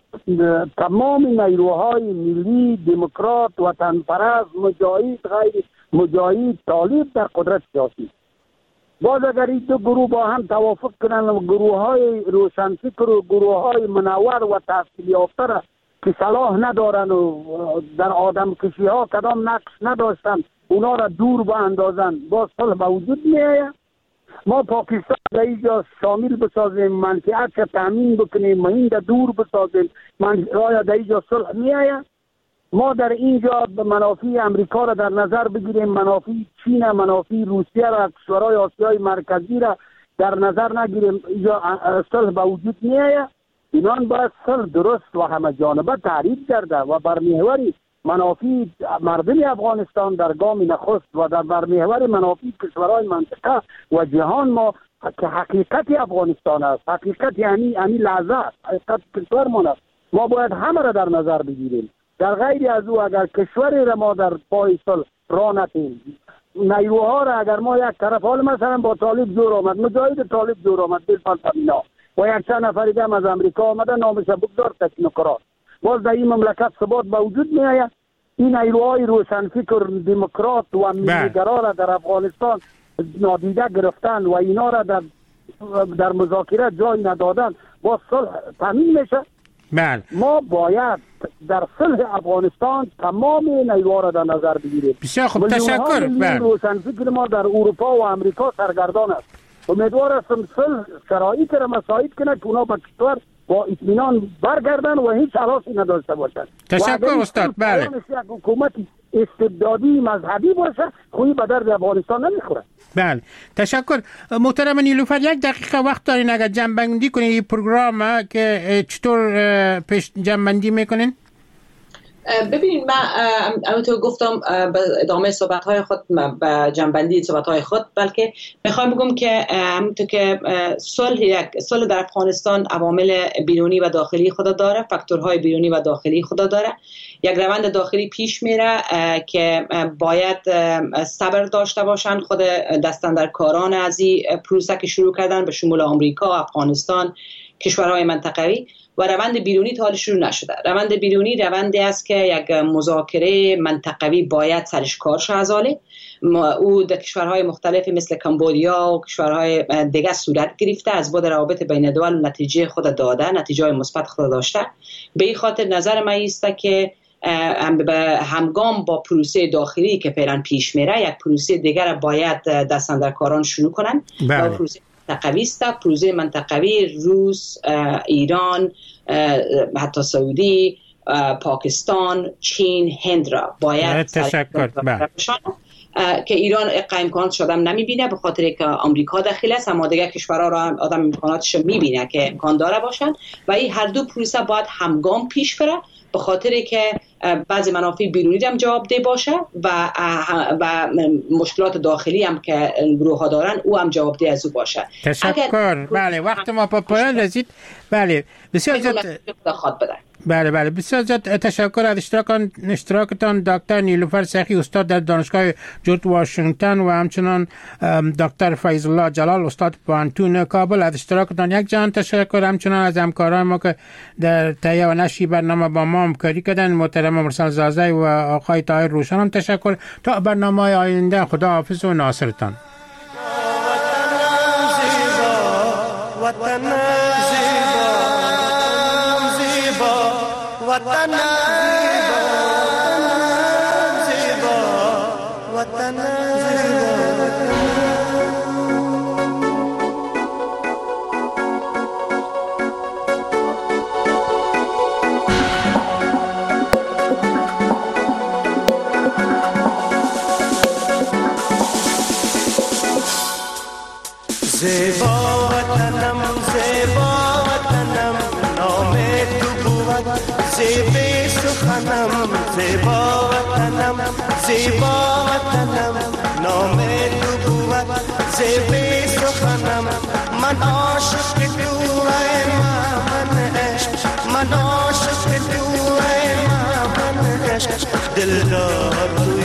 تمام نیروهای ملی، دموکرات، وطنپرست، مجاهد، غیر مجاهد، طالب در قدرت سیاسی. باز اگر این دو گروه با هم توافق کنن، گروه های روشنفکر و گروه های منور و تحصیل یافته را که صلاح ندارن و در آدم کشی ها کدام نقش نداشتن، اونا را دور باندازن، باز صلح به وجود میآید. ما پاکستان در اینجا شامل بسازیم، منفعت را تامین بکنیم، این را دور بسازیم، آیا در اینجا صلح میآید؟ ما در اینجا منافع امریکا را در نظر بگیریم، منافع چین، منافع روسیه را، کشورهای آسیای مرکزی را در نظر نگیریم، اینجا صلح به وجود میآید؟ اینان باید صلح درست و همه جانبه تعریف کرده و بر محور منافع مردم افغانستان در گام نخست و در بر محور منافع کشورهای منطقه و جهان ما که حقیقت افغانستان است، حقیقت یعنی لحظه است، حقیقت کشورمان است، ما باید همه را در نظر بگیریم. در غیر از او اگر کشوری را ما در پای صلح راه نتیم، نیروها را اگر ما یک طرف، حال مثلا با طالب جور آمد، مجاهد طالب جور آمد بالفعل و یک چند نفر دیگه هم از امریکا آمده نامش بگذار تکنوکرات، باز در این مملکت ثبات به وجود می آید. این نیروهای روشنفکر، دموکرات و ملیگرا را در افغانستان نادیده گرفتن و اینا را در مذاکره جای ندادن، باز صلح تامین میشه. بله. ما باید در صلح افغانستان تمام نیروها را در نظر بگیریم. بسیار خوب، تشکر. بله. روشنفکر ما در اروپا و امریکا سرگردان است. امیدوار هستم صلح شرایط را مساعد کنه که اونا به کشور با اطمینان برگردن و هیچ حراسی نداشته باشند. تشکر استاد. بله. یک حکومت استبدادی مذهبی باشه خویی به درد افغانستان نمیخوره. بله، تشکر. محترم نیلوفر، 1 دقیقه وقت دارین اگر جنبندی کنین این پروگرام که چطور پیش جنبندی میکنین؟ ببینید، من همونطور گفتم به ادامه صحبت‌های خود، به جنبندی صحبت‌های خود، بلکه میخوام بگم که همونطور که صلح در افغانستان عوامل بیرونی و داخلی خود داره، فاکتورهای بیرونی و داخلی خود داره. یک روند داخلی پیش میره که باید صبر داشته باشن خود دستاندرکاران از این پروسه که شروع کردن به شمول آمریکا، افغانستان، کشورهای منطقوی، و روند بیرونی تا حال شروع نشده. روند بیرونی روندی است که یک مذاکره منطقوی باید سرش کار شه از حاله. او در کشورهای مختلف مثل کمبودیا و کشورهای دیگه صورت گرفته، از بعد روابط بین الدول نتیجه خود داده، نتیجه مثبت خود داشته. به این خاطر نظر من است که همگام با پروسه داخلی که فعلا پیش میره، یک پروسه دیگر باید دستاندرکاران شروع کنن. پروسه منطقوی است، پروژه منطقوی روس، ایران، حتی سعودی، پاکستان، چین، هند را باید تشکر که ایران امکانات شدم نمیبینه به خاطر که آمریکا داخل است، اما دیگه کشورها را آدم امکاناتش میبینه که امکان داره باشن و این هر دو پروسه باید همگام پیش بره به خاطر که بعضی منافع بیرونی هم جواب ده باشه و مشکلات داخلی هم که گروه ها دارن او هم جواب ده از او باشه. تشکر. بله، وقت ما په پایان رسید. بله، بسیار زیاد بله بسیار زیاد تشکر از اشتراکتان دکتر نیلوفر سیخی، استاد در دانشگاه جورج واشنگتن، و همچنان دکتر فیض الله جلال، استاد پوهنتون کابل. از اشتراکتان یک جهان تشکر. همچنان از همکاران ما که در تهیه و نشر برنامه با ما همکاری کردن، محترم مرسل زازی و آقای طاهر روشن هم تشکر. تا برنامه آینده، خدا حافظ و ناصرتان. وطن زیبا، وطن زیبا وطنم، زیبا وطنم، نام تو بود زیبا. وطنم زیبا وطنم نام نبوت زیبی سخنم من عاشق تو ای من عشق من عاشق تو ای من عشق دلدار